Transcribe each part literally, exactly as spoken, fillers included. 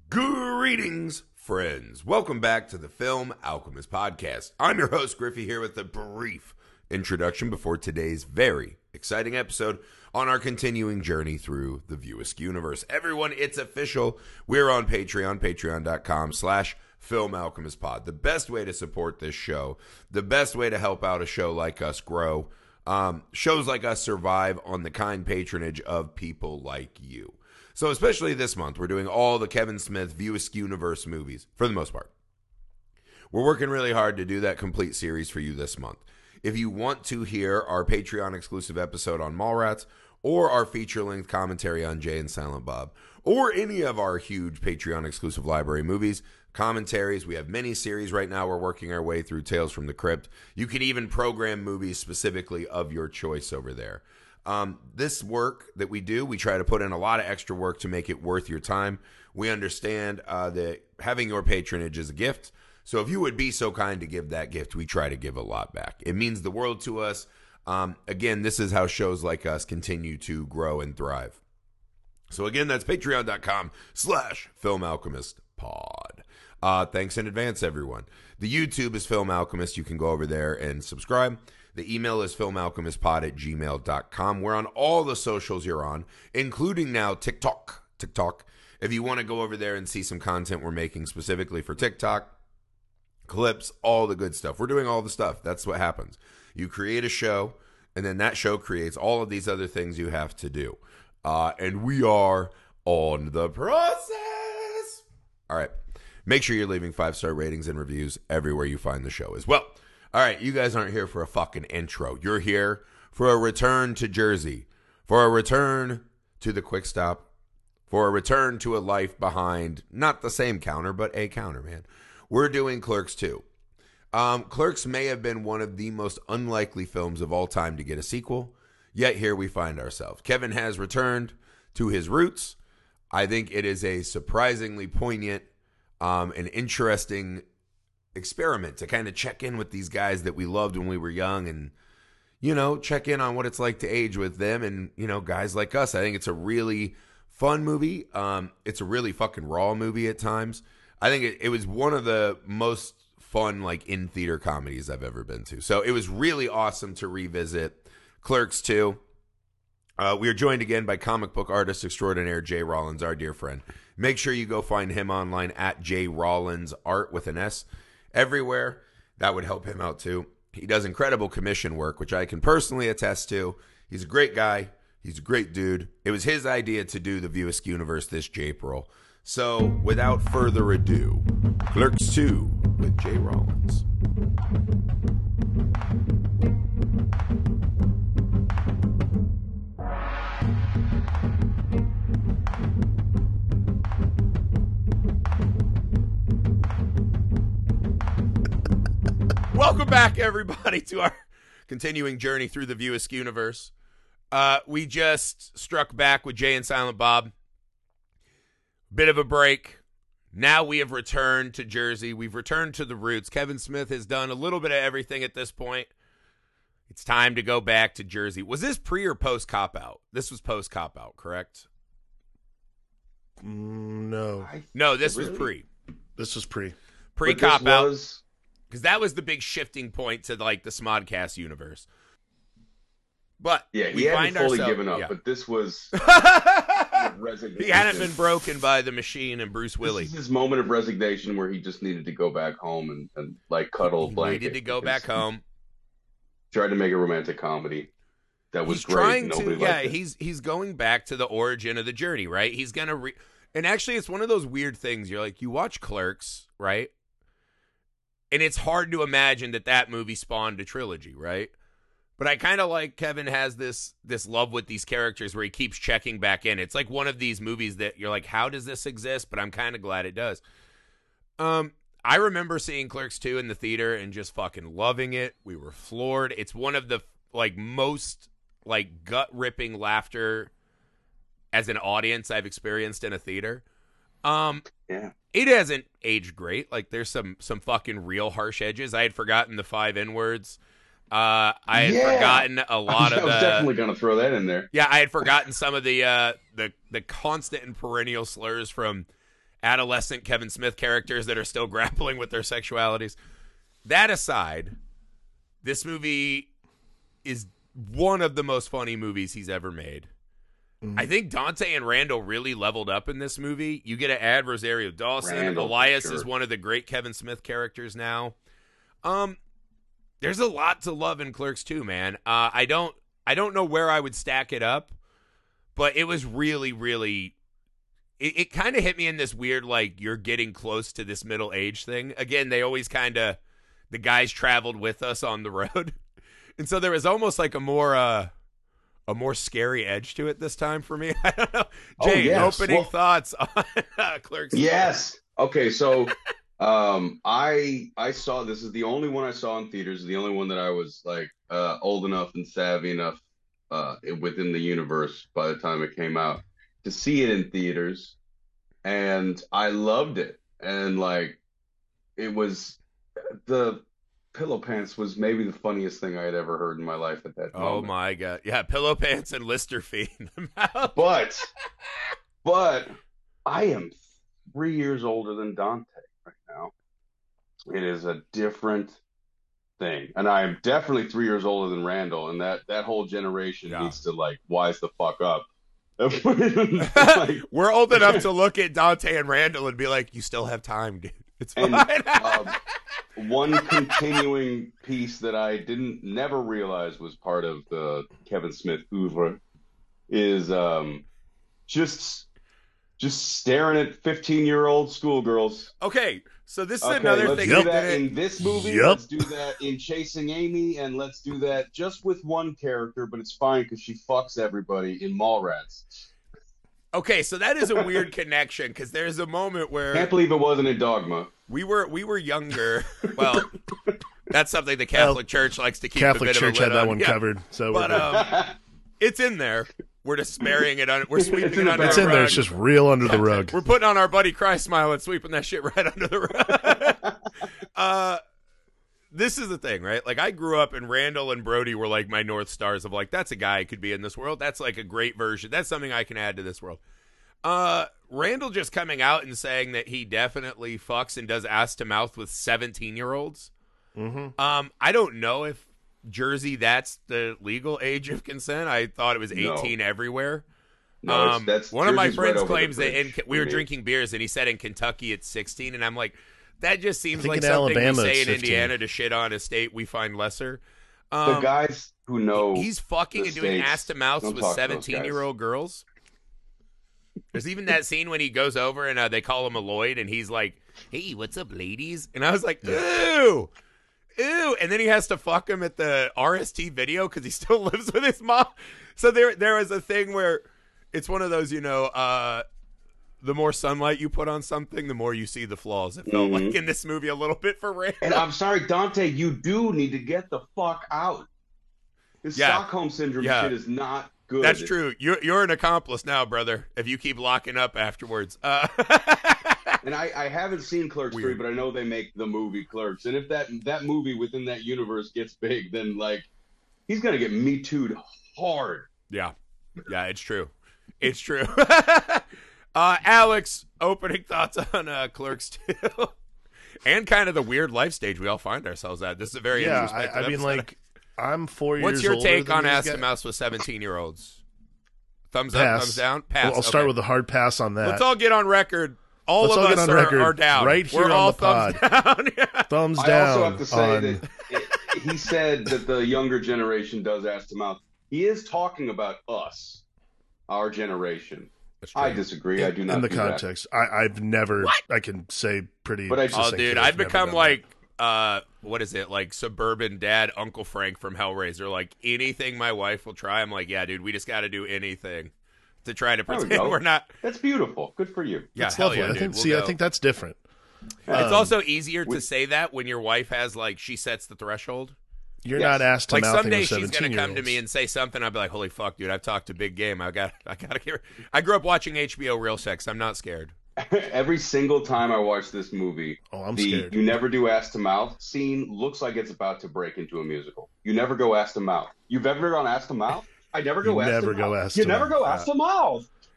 Greetings, friends. Welcome back to the Film Alchemist Podcast. I'm your host, Griffey, here with a brief introduction before today's very exciting episode on our continuing journey through the View Askew universe. Everyone, it's official. We're on Patreon, patreon.com slash Film Alchemist Pod. The best way to support this show, the best way to help out a show like us grow, um, shows like us survive on the kind patronage of people like you. So especially this month, we're doing all the Kevin Smith View Askew universe movies, for the most part. We're working really hard to do that complete series for you this month. If you want to hear our Patreon exclusive episode on Mallrats, or our feature-length commentary on Jay and Silent Bob, or any of our huge Patreon exclusive library movies, commentaries, we have mini-series right now. We're working our way through Tales from the Crypt. You can even program movies specifically of your choice over there. Um, this work that we do, we try to put in a lot of extra work to make it worth your time. We understand uh, that having your patronage is a gift. So if you would be so kind to give that gift, we try to give a lot back. It means the world to us. Um, again, this is how shows like us continue to grow and thrive. So again, that's patreon.com slash Film Alchemist Pod. Uh, thanks in advance, everyone. The YouTube is Film Alchemist. You can go over there and subscribe. The email is filmalchemistpod at gmail dot com. We're on all the socials you're on, including now TikTok. TikTok. If you want to go over there and see some content we're making specifically for TikTok, clips, all the good stuff. We're doing all the stuff. That's what happens. You create a show, and then that show creates all of these other things you have to do. Uh, and we are on the process. All right. Make sure you're leaving five-star ratings and reviews everywhere you find the show as well. All right, you guys aren't here for a fucking intro. You're here for a return to Jersey, for a return to the Quick Stop, for a return to a life behind not the same counter, but a counter, man. We're doing Clerks two. Um, Clerks may have been one of the most unlikely films of all time to get a sequel, yet here we find ourselves. Kevin has returned to his roots. I think it is a surprisingly poignant um, and interesting experiment to kind of check in with these guys that we loved when we were young and, you know, check in on what it's like to age with them and, you know, guys like us. I think it's a really fun movie. Um, it's a really fucking raw movie at times. I think it, it was one of the most fun, like, in-theater comedies I've ever been to. So it was really awesome to revisit Clerks two. Uh, we are joined again by comic book artist extraordinaire Jay Rollins, our dear friend. Make sure you go find him online at Jay Rollins Art with an S. Everywhere. That would help him out too. He does incredible commission work, which I can personally attest to. He's a great guy. He's a great dude. It was his idea to do the View Askew universe this April. So without further ado, Clerks two with Jay Rollins. Welcome back, everybody, to our continuing journey through the View Askew universe. Uh, we just struck back with Jay and Silent Bob. Bit of a break. Now we have returned to Jersey. We've returned to the roots. Kevin Smith has done a little bit of everything at this point. It's time to go back to Jersey. Was this pre or post Cop Out? This was post Cop Out, correct? Mm, no. No, this really? was pre. This was pre. Pre Cop Out. Was... Because that was the big shifting point to, like, the Smodcast universe. But yeah, he we hadn't find fully ourselves, given up, yeah. but this was resignation. He hadn't been broken by the machine and Bruce Willis. This is his moment of resignation where he just needed to go back home and, and like cuddle a he blanket. needed to go back home. Tried to make a romantic comedy that was he's great. trying Nobody to, yeah, liked it. he's he's going back to the origin of the journey, right? He's gonna, re- and actually, it's one of those weird things. You're like, you watch Clerks, right? And it's hard to imagine that that movie spawned a trilogy, right? But I kind of like Kevin has this this love with these characters where he keeps checking back in. It's like one of these movies that you're like, how does this exist? But I'm kind of glad it does. Um, I remember seeing Clerks two in the theater and just fucking loving it. We were floored. It's one of the like most like gut-ripping laughter as an audience I've experienced in a theater. Um, yeah. It hasn't aged great. Like, there's some some fucking real harsh edges. I had forgotten the five N-words. Uh, I had Yeah. forgotten a lot I of was the... definitely going to throw that in there. Yeah, I had forgotten some of the uh, the the constant and perennial slurs from adolescent Kevin Smith characters that are still grappling with their sexualities. That aside, this movie is one of the most funny movies he's ever made. Mm-hmm. I think Dante and Randall really leveled up in this movie. You get to add Rosario Dawson. Randall, Elias sure. is one of the great Kevin Smith characters now. Um, there's a lot to love in Clerks two, man. Uh, I don't, I don't know where I would stack it up, but it was really, really. It, it kind of hit me in this weird, like, you're getting close to this middle age thing. Again, they always kind of, the guys traveled with us on the road. And so there was almost like a more, uh, a more scary edge to it this time for me. I don't know. Jay, oh, yes. opening well, thoughts on uh, Clerks. Yes. Okay, so um, I I saw, this is the only one I saw in theaters, the only one that I was like uh, old enough and savvy enough uh, within the universe by the time it came out to see it in theaters, and I loved it. And like, it was, the Pillow Pants was maybe the funniest thing I had ever heard in my life at that moment. Oh my god. Yeah, Pillow Pants and Lister Feet in the mouth. But, but I am three years older than Dante right now. It is a different thing. And I am definitely three years older than Randall, and that, that whole generation yeah. needs to, like, wise the fuck up. Like, we're old enough to look at Dante and Randall and be like, you still have time, dude. It's fine. And, uh, one continuing piece that I didn't never realize was part of the Kevin Smith oeuvre is um, just just staring at fifteen-year-old schoolgirls. Okay, so this is okay, another let's thing. Let's do that that in this movie. Yep. Let's do that in Chasing Amy, and let's do that just with one character, but it's fine because she fucks everybody in Mallrats. Okay, so that is a weird connection because there's a moment where can't believe it wasn't in Dogma. We were we were younger. Well, that's something the Catholic well, Church likes to keep. Catholic a bit Church of a had that on. one yeah. covered, so but um, it's in there. We're just burying it on. We're sweeping it's it under. It's the in rug. there. It's just real under the rug. We're putting on our Buddy Cry smile and sweeping that shit right under the rug. uh, this is the thing, right? Like, I grew up and Randall and Brody were like my North Stars of like, that's a guy who could be in this world. That's like a great version. That's something I can add to this world. Uh, Randall just coming out and saying that he definitely fucks and does ass to mouth with seventeen year olds. Mm-hmm. Um, I don't know if Jersey, that's the legal age of consent. I thought it was eighteen no. everywhere. No, um, that's one of my Jersey's friends right claims that in, we were me. drinking beers and he said in Kentucky it's sixteen. And I'm like, that just seems like in something Alabama, we say it's in fifteen. Indiana to shit on a state we find lesser. Um, the guys who know he's fucking and doing states, ass to mouths with seventeen year old girls. There's even that scene when he goes over and uh, they call him a Lloyd and he's like, hey, what's up, ladies? And I was like, ew, ew. And then he has to fuck him at the R S T video because he still lives with his mom. So there, there was a thing where it's one of those, you know, uh, the more sunlight you put on something, the more you see the flaws. It felt mm-hmm. like in this movie a little bit for Randall. And I'm sorry, Dante, you do need to get the fuck out. This yeah. Stockholm Syndrome yeah. shit is not good. That's true. You're, you're an accomplice now, brother, if you keep locking up afterwards. Uh, and I, I haven't seen Clerks Weird. three, but I know they make the movie Clerks. And if that that movie within that universe gets big, then, like, he's going to get Me Too'd hard. Yeah. Yeah, it's true. It's true. uh, Alex, opening thoughts on uh, Clerks two. And kind of the weird life stage we all find ourselves at. This is a very yeah, introspective I, I mean, episode. like, I'm four years What's your older take than on these ass guys. to mouse with seventeen year olds? Thumbs Pass. up, thumbs down? Pass. Well, I'll okay. start with a hard pass on that. Let's all get on record. All Let's of all us get on are, record are down. right here We're on all the pod. thumbs down. Yeah. Thumbs I down. also have to say on... that it, he said that the younger generation does ass to mouth. He is talking about us, our generation. I disagree. In, I do not in the do context. I, I've never. What? I can say pretty. But I just- Oh, succinctly, dude, I've I've never become done like, uh, what is it? Like suburban dad, Uncle Frank from Hellraiser. Like anything my wife will try, I'm like, yeah, dude, we just got to do anything to try to There we pretend go. we're not. That's beautiful. Good for you. Yeah, That's hell lovely. yeah, I dude. think. We'll see, go. I think that's different. It's Um, also easier to with- say that when your wife has like she sets the threshold. You're Yes. not asked to Like mouthing someday with she's gonna come to me and say something. I'll be like, "Holy fuck, dude! I've talked to big game. I got, I gotta get." I grew up watching H B O Real Sex. I'm not scared. Every single time I watch this movie, Oh, I'm the scared. you never do ass to mouth scene looks like it's about to break into a musical. You never go ass to mouth. You've ever gone ass to mouth? I never go You ass never to go mouth. ass You to never mouth. go ass to mouth.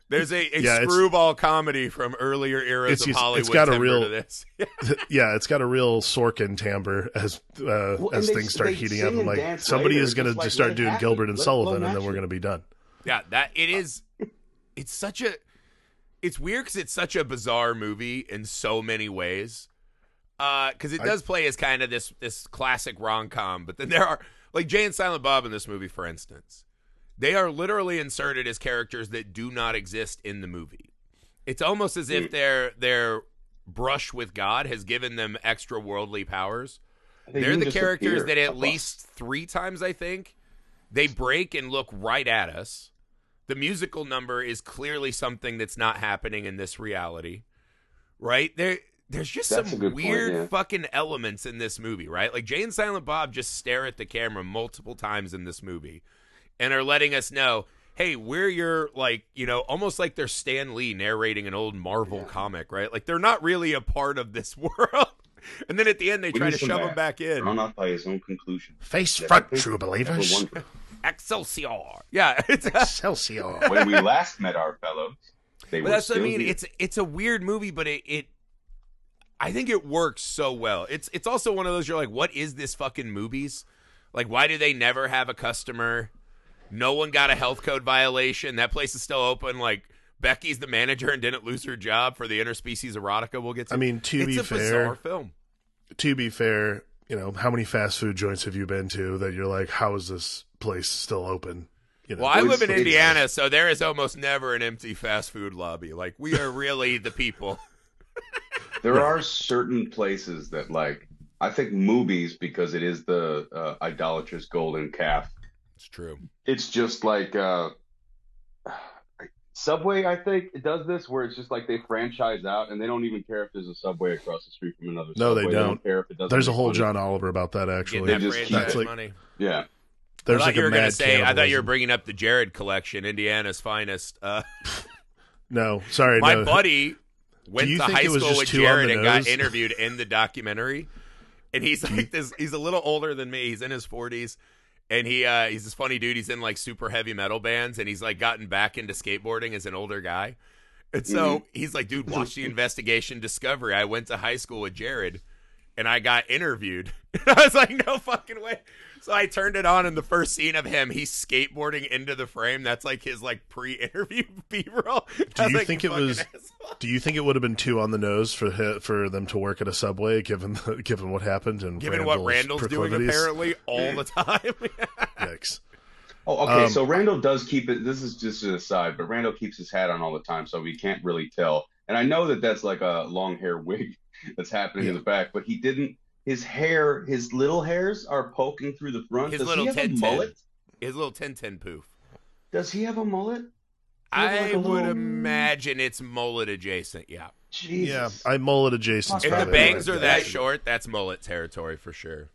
There's a, a Yeah, it's- screwball comedy from earlier eras It's- of it's- Hollywood. it's got a timbre real- to this. Yeah, it's got a real Sorkin timbre as uh, Well, as and they- things start they heating sing up. I'm and like, dance somebody later, is going to just like, just start let it doing happen. Gilbert and Let it flow Sullivan, and then we're naturally. going to be done. Yeah, that it is. It's such a. It's weird because it's such a bizarre movie in so many ways. Because it I- does play as kind of this this classic rom com, but then there are like Jay and Silent Bob in this movie, for instance. They are literally inserted as characters that do not exist in the movie. It's almost as if their their brush with God has given them extra worldly powers. They They're even the just characters appear that at above. least three times, I think, they break and look right at us. The musical number is clearly something that's not happening in this reality, right? There, there's just That's a some good point, weird yeah. fucking elements in this movie, right? Like Jay and Silent Bob just stare at the camera multiple times in this movie and are letting us know, hey, we're your, like, you know, almost like they're Stan Lee narrating an old Marvel Yeah. comic, right? Like they're not really a part of this world. And then at the end, they We try need to some shove math. them back in. Drawn out by his own conclusion. Face Yeah, front, I think true never believers. wondered. Excelsior. Yeah. It's, Excelsior. When we last met our fellows, they but were that's what I still mean. here. It's it's a weird movie, but it, it I think it works so well. It's it's also one of those you're like, what is this fucking movies? Like, why do they never have a customer? No one got a health code violation. That place is still open. Like Becky's the manager and didn't lose her job for the interspecies erotica. We'll get to. I mean, to it's be a fair, bizarre film. to be fair, you know, how many fast food joints have you been to that you're like, how is this place still open? You know, Well, I Well, live in it's- Indiana, so there is almost never an empty fast food lobby. Like, we are really the people. There are certain places that, like, I think movies, because it is the uh, idolatrous golden calf. It's true. It's just like uh, Subway. I think it does this where it's just like they franchise out, and they don't even care if there's a Subway across the street from another. No, they Subway. don't. care if it doesn't. there's a make whole money. John Oliver about that Getting actually. that just keep- franchise That's like- money. Yeah, There's I thought like you a were going to mad say, I thought you were cannibalism. bringing up the Jared collection, Indiana's finest. Uh, No, sorry, my no. buddy went you to think high it was school just with two on Jared the and got nose? interviewed in the documentary. And he's like this, he's a little older than me. He's in his forties. And he uh, he's this funny dude. He's in like super heavy metal bands, and he's like gotten back into skateboarding as an older guy. And so Mm-hmm. he's like, dude, watch the Investigation Discovery. I went to high school with Jared, and I got interviewed. And I was like, no fucking way. So I turned it on, and the first scene of him, he's skateboarding into the frame. That's like his like pre-interview B-roll. Do you think it was? Do you think it would have been too on the nose for hi- for them to work at a Subway, given the, given what happened and Given what Randall's doing proclivities? apparently all the time. Yikes. Oh, okay. Um, so Randall does keep it. This is just an aside, but Randall keeps his hat on all the time, so we can't really tell. And I know that that's like a long hair wig that's happening in Yeah. the back, but he didn't. His hair, his little hairs are poking through the front. His Does little he have a ten ten. mullet? His little ten ten poof. Does he have a mullet? I like a would little- imagine it's mullet adjacent, yeah. Jesus. Yeah, I mullet adjacent. If If the Probably bangs like are that that. short, that's mullet territory for sure.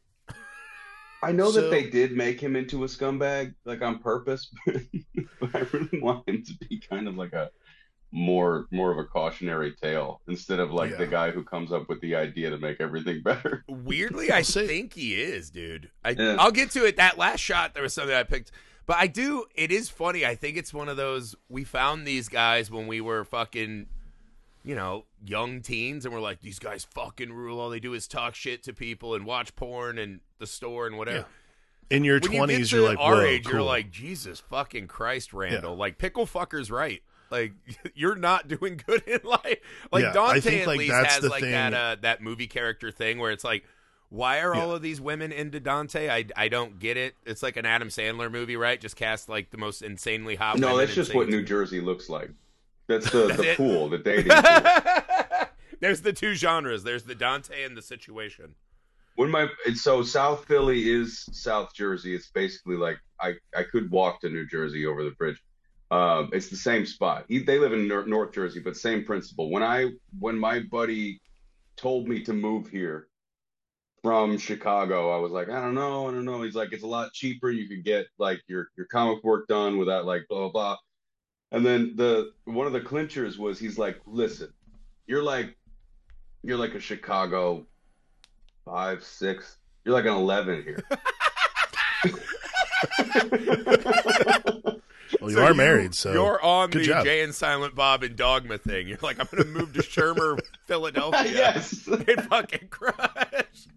I know So- that they did make him into a scumbag, like on purpose, but I really want him to be kind of like a more more of a cautionary tale instead of like Yeah. the guy who comes up with the idea to make everything better. Weirdly, I I'll say- think he is, dude. I, Yeah. I'll get to it. That last shot, there was something I picked. But I do, it is funny. I think it's one of those, we found these guys when we were fucking, you know, young teens, and we're like, these guys fucking rule. All they do is talk shit to people and watch porn and the store and whatever. In your When you twenties, get you're to like, our whoa, age, cool. you're like, Jesus fucking Christ, Randall. Like, pickle fucker's right. Like, you're not doing good in life. Like, Yeah, I Dante think, at like, least that's has the like thing- that uh, that movie character thing where it's like, why are Yeah. all of these women into Dante? I, I don't get it. It's like an Adam Sandler movie, right? Just cast like the most insanely hot. No, women that's and just say what it's- New Jersey looks like. That's the, That's the it? pool, the dating pool. There's the two genres. There's the Dante and the Situation. When my and so South Philly is South Jersey. It's basically like I, I could walk to New Jersey over the bridge. Um, it's the same spot. He, they live in Nor- North Jersey, but same principle. When I when my buddy told me to move here from Chicago, I was like, I don't know, I don't know. He's like, it's a lot cheaper. You could get like your your comic work done without like blah blah blah. And then the one of the clinchers was he's like, listen, you're like you're like a Chicago five, six. You're like an eleven here. Well, you So are you- married, so you're on good the job. Jay and Silent Bob and Dogma thing. You're like, I'm going to move to Shermer, Philadelphia. Yes. And fucking crush.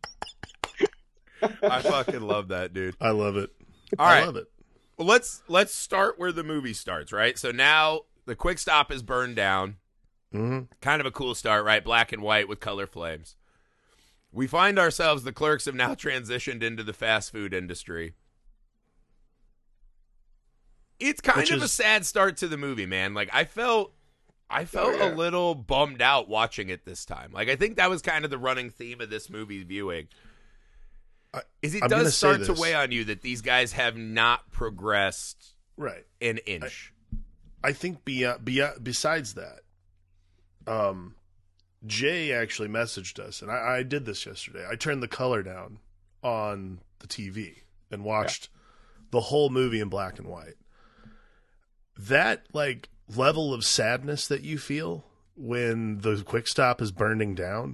I fucking love that, dude. I love it. All I right. love it. Well, let's let's start where the movie starts, right? So now the quick stop is burned down. hmm Kind of a cool start, right? Black and white with color flames. We find ourselves, the clerks have now transitioned into the fast food industry. It's kind Which of a is- sad start to the movie, man. Like I felt I felt Oh, yeah. a little bummed out watching it this time. Like I think that was kind of the running theme of this movie viewing. I- Is it I'm gonna does say start to this. weigh on you that these guys have not progressed Right. an inch. I think beyond, beyond, besides that, um, Jay actually messaged us, and I, I did this yesterday. I turned the color down on the T V and watched the whole movie in black and white. That like level of sadness that you feel when the quick stop is burning down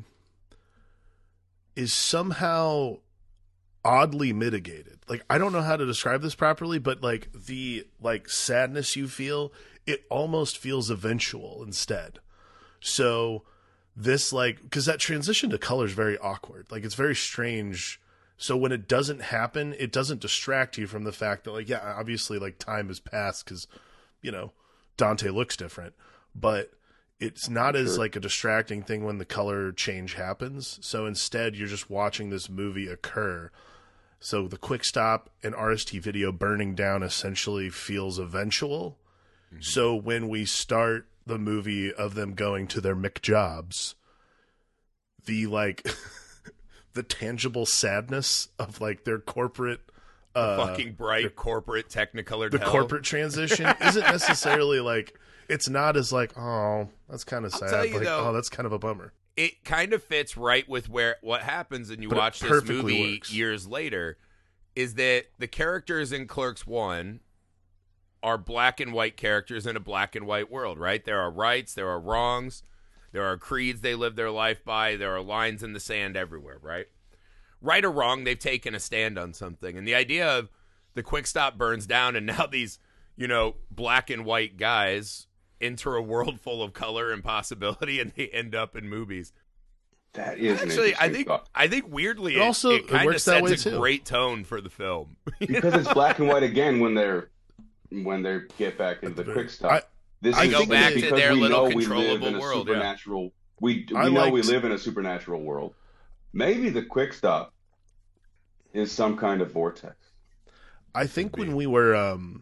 is somehow oddly mitigated. Like I don't know how to describe this properly, but like the like sadness you feel, it almost feels eventual instead. So this like because that transition to color is very awkward. Like it's very strange. So when it doesn't happen, it doesn't distract you from the fact that like yeah, obviously like time has passed because you know Dante looks different, but it's not as Sure. like a distracting thing when the color change happens. So instead, you're just watching this movie occur. So the quick stop and R S T video burning down essentially feels eventual. Mm-hmm. So when we start the movie of them going to their McJobs, the like the tangible sadness of like their corporate uh Fucking bright corporate Technicolor the hell. corporate transition isn't necessarily like it's not as like oh that's kind of sad tell you like though- oh that's kind of a bummer. It kind of fits right with where what happens, and you But it watch this perfectly movie works. years later, is that the characters in Clerks one are black and white characters in a black and white world, right? There are rights, there are wrongs, there are creeds they live their life by, there are lines in the sand everywhere, right? Right or wrong, they've taken a stand on something. And the idea of the quick stop burns down and now these, you know, black and white guys enter a world full of color and possibility and they end up in movies. That is an Actually, I interesting think thought. I think weirdly It it, also- it it kind of works that sets way, a too. great tone for the film. because it's black and white again when they're when they get back into the very- quick stop. I- This I is go back because to their we little know we live controllable in a world, yeah. supernatural. We we I know we liked- live in a supernatural world. Maybe the quick stop is some kind of vortex. I think when we were um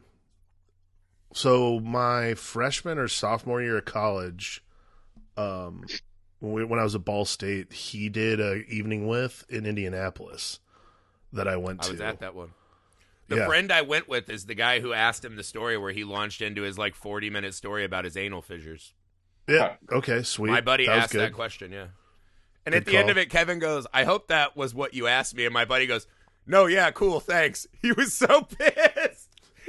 so my freshman or sophomore year of college, um when, we, when I was at Ball State, he did a evening with in Indianapolis that I went I to. was at that one. The Yeah. friend I went with is the guy who asked him the story where he launched into his like forty minute story about his anal fissures. Yeah. Okay. Sweet. My buddy that was asked good. that question, yeah. And Good at the end call. of it, Kevin goes, I hope that was what you asked me. And my buddy goes, no, yeah, cool, thanks. He was so pissed.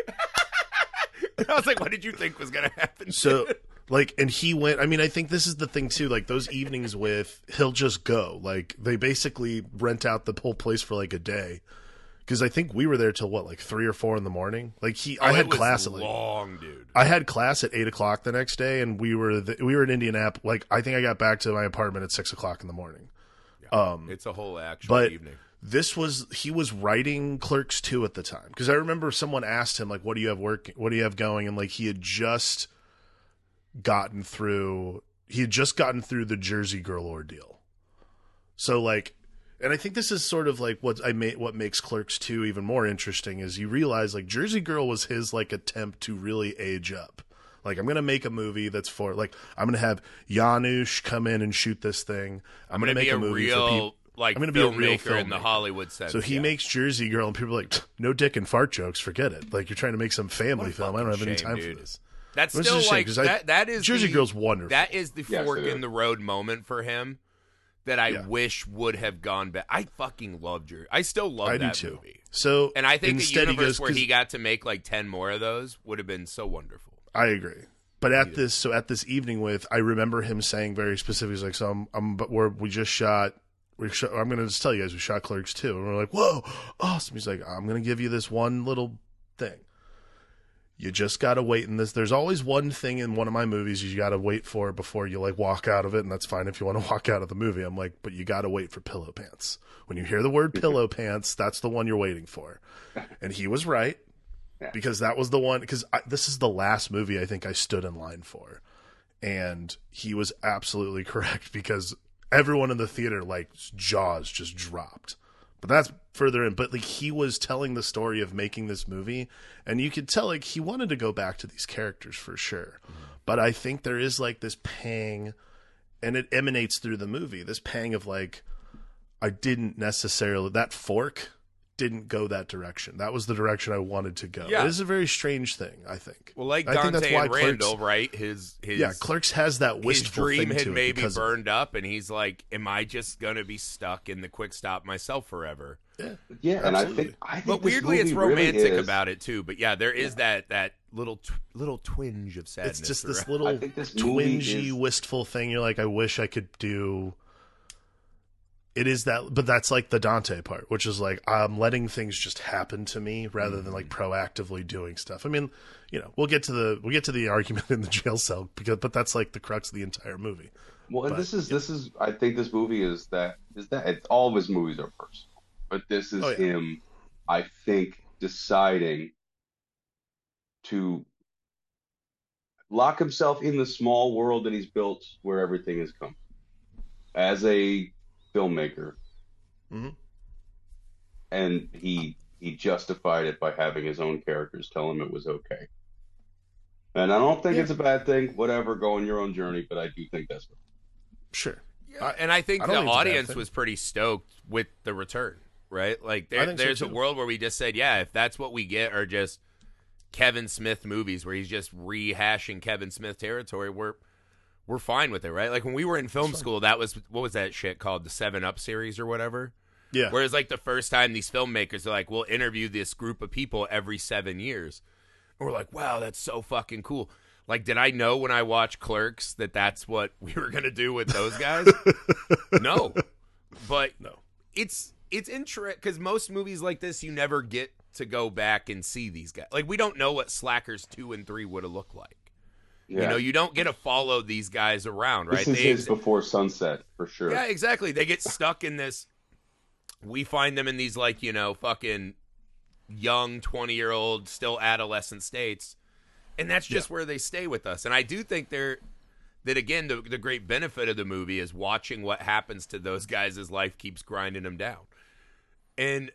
I was like, what did you think was going to happen? So, dude? like, and he went. I mean, I think this is the thing too. Like those evenings with, he'll just go. Like they basically rent out the whole place for like a day. Because I think we were there till what, like three or four in the morning. Like he, Oh, I it had was class at like, long, dude. I had class at eight o'clock the next day, and we were the, we were in Indianapolis. Like I think I got back to my apartment at six o'clock in the morning. Um, It's a whole actual but evening. this was he was writing Clerks two at the time because I remember someone asked him like, "What do you have work? What do you have going?" And like he had just gotten through he had just gotten through the Jersey Girl ordeal. So like, and I think this is sort of like what I made what makes Clerks two even more interesting is you realize like Jersey Girl was his like attempt to really age up. Like, I'm going to make a movie that's for, like, I'm going to have Janusz come in and shoot this thing. I'm, I'm going to be make a a movie for real, people. like, I'm gonna be a filmmaker real in the filmmaker. Hollywood sense. So he yeah. makes Jersey Girl, and people are like, no dick and fart jokes, forget it. Like, you're trying to make some family What a film. I don't have fucking any shame, time dude. for this. That's Which is still a shame, like 'cause I- that. That is Jersey the, Girl's wonderful. That is the Yes, fork it is. in the road moment for him that I Yeah. wish would have gone back. I fucking love Jersey. I still love I do that too. movie. So, And I think a instead universe goes, where 'cause- he got to make like ten more of those would have been so wonderful. I agree. But at this, so at this evening with, I remember him saying very specifically, he's like, so I'm, I'm but we're, we just shot, we shot, I'm going to just tell you guys, we shot Clerks two. And we're like, whoa, awesome. He's like, I'm going to give you this one little thing. you just gotta wait in this. There's always one thing in one of my movies you gotta wait for before you like walk out of it, and that's fine if you want to walk out of the movie. I'm like, but you gotta wait for pillow pants. When you hear the word pillow pants, that's the one you're waiting for. And he was right, because that was the one. Because this is the last movie I think I stood in line for, and he was absolutely correct, because everyone in the theater like jaws just dropped. But that's further in. But like he was telling the story of making this movie, and you could tell like he wanted to go back to these characters for sure. Mm-hmm. But I think there is like this pang, and it emanates through the movie. This pang of like, I didn't necessarily, that fork didn't go that direction. That was the direction I wanted to go. Yeah. It is a very strange thing, I think. Well, like I Dante think that's why and Randall, Clerks, right? His his yeah, Clerks has that wistful his dream thing had to maybe it burned up, and he's like, "Am I just gonna be stuck in the quick stop myself forever?" Yeah, yeah, and I think, I think but weirdly, it's romantic really about it too. But yeah, there is yeah. that that little tw- little twinge of sadness. It's just around. this little this twingy, is... wistful thing. You're like, I wish I could do. It is that, but that's like the Dante part, which is like I'm letting things just happen to me rather than like proactively doing stuff. I mean, you know, we'll get to the we'll get to the argument in the jail cell, because but that's like the crux of the entire movie. Well, and but, this is yeah. this is I think this movie is that is that it's, all of his movies are personal, but this is oh, yeah. him, I think, deciding to lock himself in the small world that he's built, where everything has come as a filmmaker, mm-hmm. and he he justified it by having his own characters tell him it was okay. And I don't think yeah. it's a bad thing. Whatever, go on your own journey, but I do think that's what... sure. Yeah, and I think I the think audience was pretty stoked with the return, right? Like there, there's so a world where we just said, yeah, if that's what we get, are just Kevin Smith movies where he's just rehashing Kevin Smith territory, we're we're fine with it, right? Like when we were in film school, that was, what was that shit called? The seven up series or whatever? Yeah. Whereas like the first time these filmmakers are like, we'll interview this group of people every seven years. And we're like, wow, that's so fucking cool. Like, did I know when I watched Clerks that that's what we were going to do with those guys? No. But no. it's it's interesting because most movies like this, you never get to go back and see these guys. Like, we don't know what Slackers two and three would have looked like. Yeah. You know, you don't get to follow these guys around, right? This is they his ex- before sunset, for sure. Yeah, exactly. They get stuck in this. We find them in these, like, you know, fucking young twenty-year-old, still adolescent states. And that's just yeah. where they stay with us. And I do think they're, that, again, the, the great benefit of the movie is watching what happens to those guys as life keeps grinding them down. And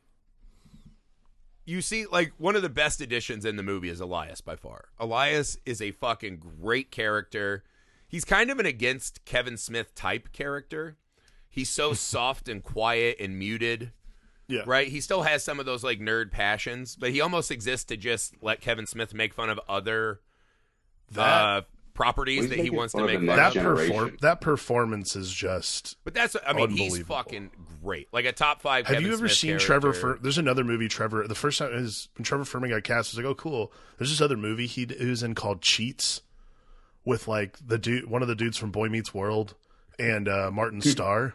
you see, like, one of the best additions in the movie is Elias by far. Elias is a fucking great character. He's kind of an against Kevin Smith type character. He's so soft and quiet and muted. Yeah. Right? He still has some of those like nerd passions, but he almost exists to just let Kevin Smith make fun of other that, uh, properties that he wants to make fun that of. Perform- that performance is just But that's I mean, he's fucking great. Like a top five Have Kevin you ever Smith seen character. Trevor Fur- There's another movie Trevor the first time is when Trevor Furman got cast, I was like, "Oh cool." There's this other movie he who's in called Cheats with like the dude one of the dudes from Boy Meets World and uh, Martin Starr.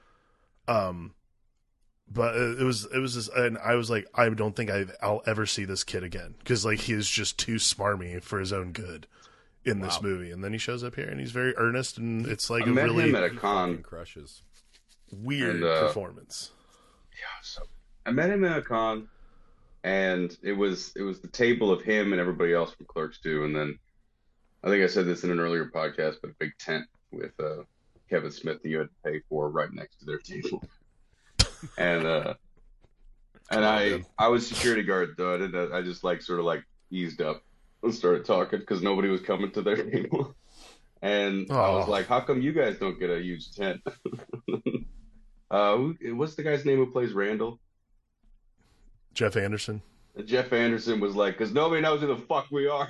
Um But it was it was this, and I was like, I don't think I've, I'll ever see this kid again because like he is just too smarmy for his own good in wow. this movie. And then he shows up here and he's very earnest, and it's like I a met really him at a con crushes weird and, uh, performance. Yeah, so I met him at a con, and it was it was the table of him and everybody else from Clerks two, and then I think I said this in an earlier podcast, but a big tent with uh, Kevin Smith that you had to pay for right next to their table. And uh, and I I was security guard though. I didn't. I just like sort of like eased up and started talking because nobody was coming to their table. And oh. I was like, "How come you guys don't get a huge tent?" uh, who, what's the guy's name who plays Randall? Jeff Anderson. And Jeff Anderson was like, "Because nobody knows who the fuck we are."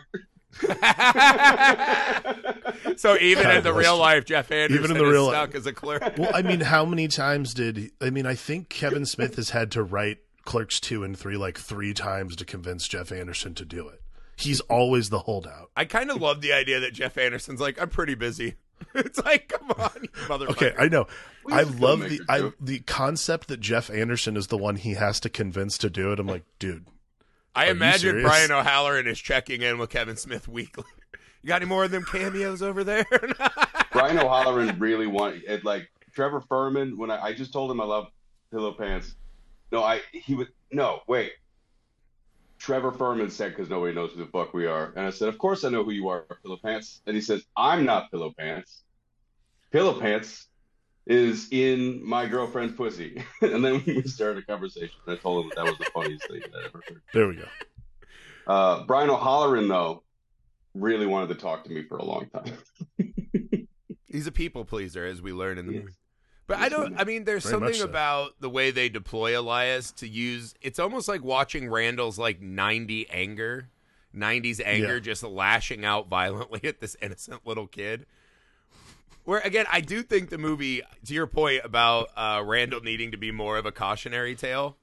So even God in the real life, Jeff Anderson even in the real is stuck life. as a clerk. Well, I mean, how many times did I mean? I think Kevin Smith has had to write Clerks two and three like three times to convince Jeff Anderson to do it. He's always the holdout. I kind of love the idea that Jeff Anderson's like, I'm pretty busy. It's like, come on, you motherfucker. Okay, I know. I love the I, the concept that Jeff Anderson is the one he has to convince to do it. I'm like, dude, I Are you imagine serious? Brian O'Halloran is checking in with Kevin Smith weekly. You got any more of them cameos over there? Brian O'Halloran really wanted it. Like Trevor Furman, when I, I just told him I love Pillow Pants. No, I he would no wait. Trevor Furman said because nobody knows who the fuck we are, and I said, of course I know who you are, Pillow Pants. And he says, I'm not Pillow Pants. Pillow Pants is in my girlfriend's pussy. And then we started a conversation. And I told him that, that was the funniest thing that I ever heard. There we go. Uh, Brian O'Halloran though really wanted to talk to me for a long time. He's a people pleaser, as we learn in the Yes. movie. But I don't, I mean, there's Very much something so. about the way they deploy Elias to use, it's almost like watching Randall's like ninety anger, nineties anger, Yeah. just lashing out violently at this innocent little kid. Where, again, I do think the movie, to your point about uh, Randall needing to be more of a cautionary tale,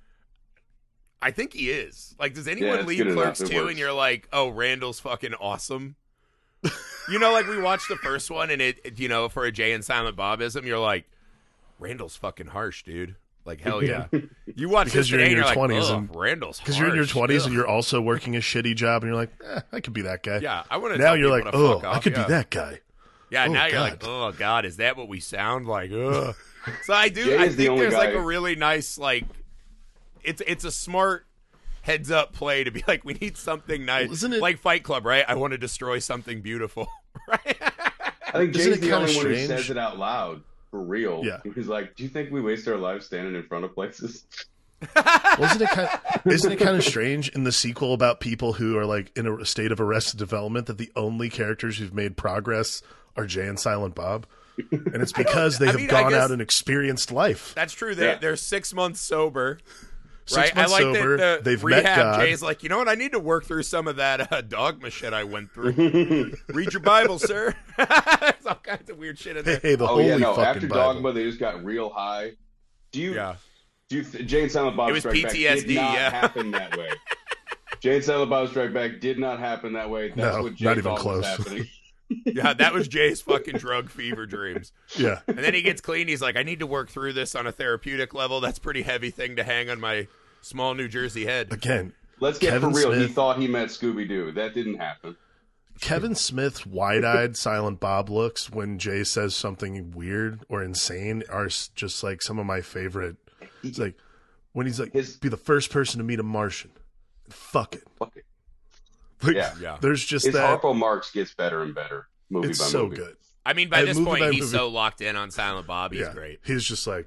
I think he is. Like, does anyone it's leave good enough. Clerks It two works. and you're like, oh, Randall's fucking awesome? You know, like we watched the first one and it, it, you know, for a Jay and Silent Bobism, you're like, Randall's fucking harsh, dude. Like, hell yeah. You watch Because this you're today in and your you're like, twenties ugh, and- Randall's harsh. Because you're in your twenties Ugh. and you're also working a shitty job, and you're like, eh, I could be that guy. Yeah, I want to Now tell you're people like, to oh, fuck off. I could yeah. be that guy. Yeah, Oh, now you're God. like, oh, God, is that what we sound like? Ugh. So I do, Jay I is the think only there's like guy- a really nice, like, it's it's a smart heads up play to be like, we need something nice. Well, isn't it- like Fight Club, right? I want to destroy something beautiful, right? I think Isn't Jay's it the kinda only one who strange? says it out loud for real. Yeah. He's like, do you think we waste our lives standing in front of places? Wasn't it kind of, isn't it kind of strange in the sequel about people who are like in a state of arrested development that the only characters who've made progress are Jay and Silent Bob? And it's because they I have mean, I gone guess- out and experienced life. That's true. They, Yeah. They're six months sober. Six Right, months I like sober, that the they've met rehab God. Jay's like, you know what? I need to work through some of that uh, dogma shit I went through. Read your Bible, sir. There's all kinds of weird shit in Hey, there. hey, the oh holy yeah, no. fucking After Bible. Dogma, they just got real high. Do you? Yeah. Do you? th- Jay and Silent Bob It was Strike Back P T S D, did not yeah. happen that way. Jay and Silent Bob Strike Back did not happen that way. That's No, what Jay not even thought was close. happening. Yeah, that was Jay's fucking drug fever dreams. Yeah. And then he gets clean. He's like, I need to work through this on a therapeutic level. That's a pretty heavy thing to hang on my small New Jersey head. Again, Let's get Kevin for real. He Smith- thought he met Scooby Doo. That didn't happen. Kevin Smith's wide-eyed Silent Bob looks when Jay says something weird or insane are s- just like some of my favorite. It's like when he's like, His- "Be the first person to meet a Martian." Fuck it. Fuck it. Like, Yeah. Yeah. There's just His that. Harpo Marx gets better and better. Movie It's by so movie. good. I mean, by Uh, this movie point, by he's movie. so locked in on Silent Bob. He's Yeah. great. He's just like,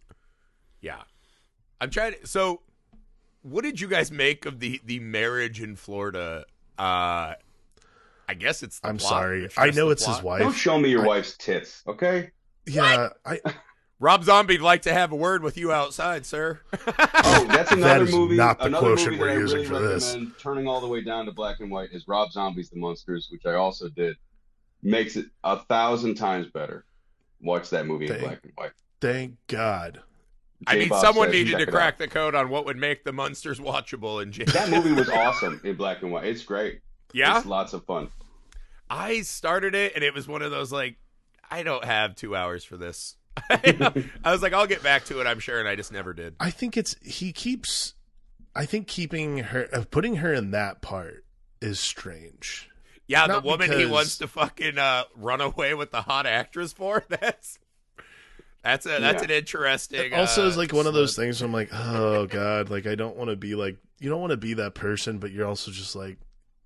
Yeah. I'm trying to. So, what did you guys make of the, the marriage in Florida? Uh, I guess it's the I'm plot. sorry. It's I just know the it's his plot. Don't wife. show me your I- wife's tits, okay? Yeah, I. Rob Zombie'd like to have a word with you outside, sir. Oh, that's another is movie. not the another quotient movie we're that I using really for this. recommend, turning all the way down to black and white, is Rob Zombie's The Monsters, which I also did. Makes it a thousand times better. Watch that movie in Thank- black and white. Thank God. I mean, J-Bob someone says needed check to it crack out. the code on what would make the Munsters watchable. And That movie was awesome in black and white. It's great. yeah, It's lots of fun. I started it, and it was one of those like, I don't have two hours for this. I was like, I'll get back to it, I'm sure, and I just never did. I think it's he keeps. I think keeping her, uh, putting her in that part is strange. Yeah, the Not woman he because- wants to fucking uh, run away with the hot actress for. That's that's a that's Yeah. an interesting. It also uh, is like one of those slip. things where I'm like, oh God, like I don't want to be like, you don't want to be that person, but you're also just like,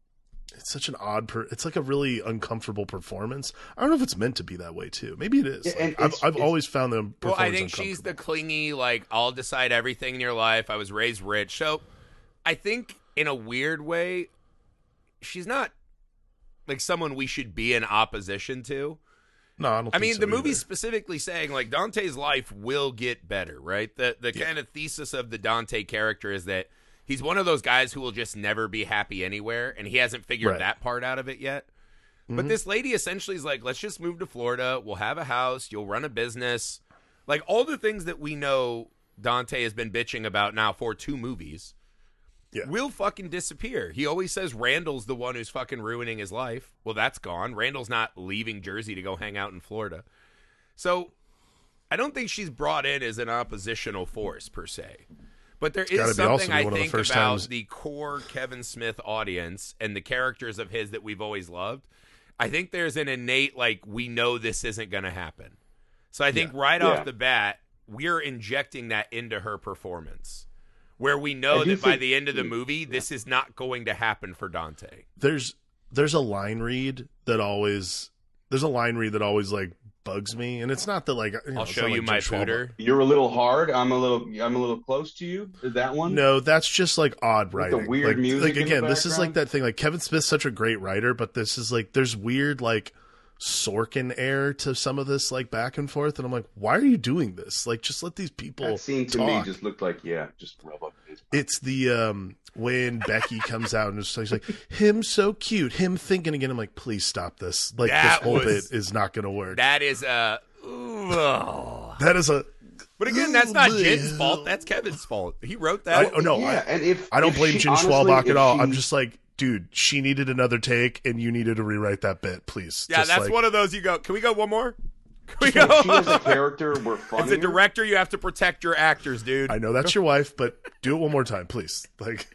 it's such an odd, per- it's like a really uncomfortable performance. I don't know if it's meant to be that way too. Maybe it is. Yeah, Like, and I've, it's- I've it's- always found them. Well, I think uncomfortable. she's the clingy, like, I'll decide everything in your life. I was raised rich. So I think in a weird way, she's not like someone we should be in opposition to. No, I don't. I think mean, so the either. movie's specifically saying, like, Dante's life will get better, right? The the Yeah. kind of thesis of the Dante character is that he's one of those guys who will just never be happy anywhere, and he hasn't figured Right. that part out of it yet. But Mhm. this lady essentially is like, let's just move to Florida. We'll have a house. You'll run a business. Like, all the things that we know Dante has been bitching about now for two movies Yeah. will fucking disappear. He always says Randall's the one who's fucking ruining his life. Well, that's gone. Randall's not leaving Jersey to go hang out in Florida. So I don't think she's brought in as an oppositional force per se. But there gotta is be also something be I one of the think first about times- the core Kevin Smith audience and the characters of his that we've always loved. I think there's an innate, like, we know this isn't going to happen. So I think Yeah. right Yeah. off the bat, we're injecting that into her performance, where we know I do that by think- the end of the movie, this is not going to happen for Dante. There's there's a line read that always there's a line read that always like bugs me, and it's not that like you know, I'll it's show not you like my Jim Schwab- pooter. You're a little hard. I'm a little. I'm a little close to you. Is that one? No, that's just like odd With the writing. weird like, music like in the again, this is like background? that thing. Like Kevin Smith's such a great writer, but this is like there's weird like Sorkin air to some of this like back and forth, and I'm like, why are you doing this? Like, just let these people That scene to talk. me just looked like yeah, just rub up his. It's the um when Becky comes out and she's like, him so cute, him thinking again. I'm like, please stop this. Like That this whole was- bit is not going to work. That is a. Ugh. that is a. But again, that's not Jen's fault. That's Kevin's fault. He wrote I, that. oh no, yeah, I, and if I don't if blame she- Jen honestly, Schwalbach if at all. she- I'm just like, dude, she needed another take, and you needed to rewrite that bit, please. Yeah, Just that's like, one of those you go, can we go one more? Can we if go? she as a character were funny. As a director, you have to protect your actors, dude. I know that's your wife, but do it one more time, please. Like,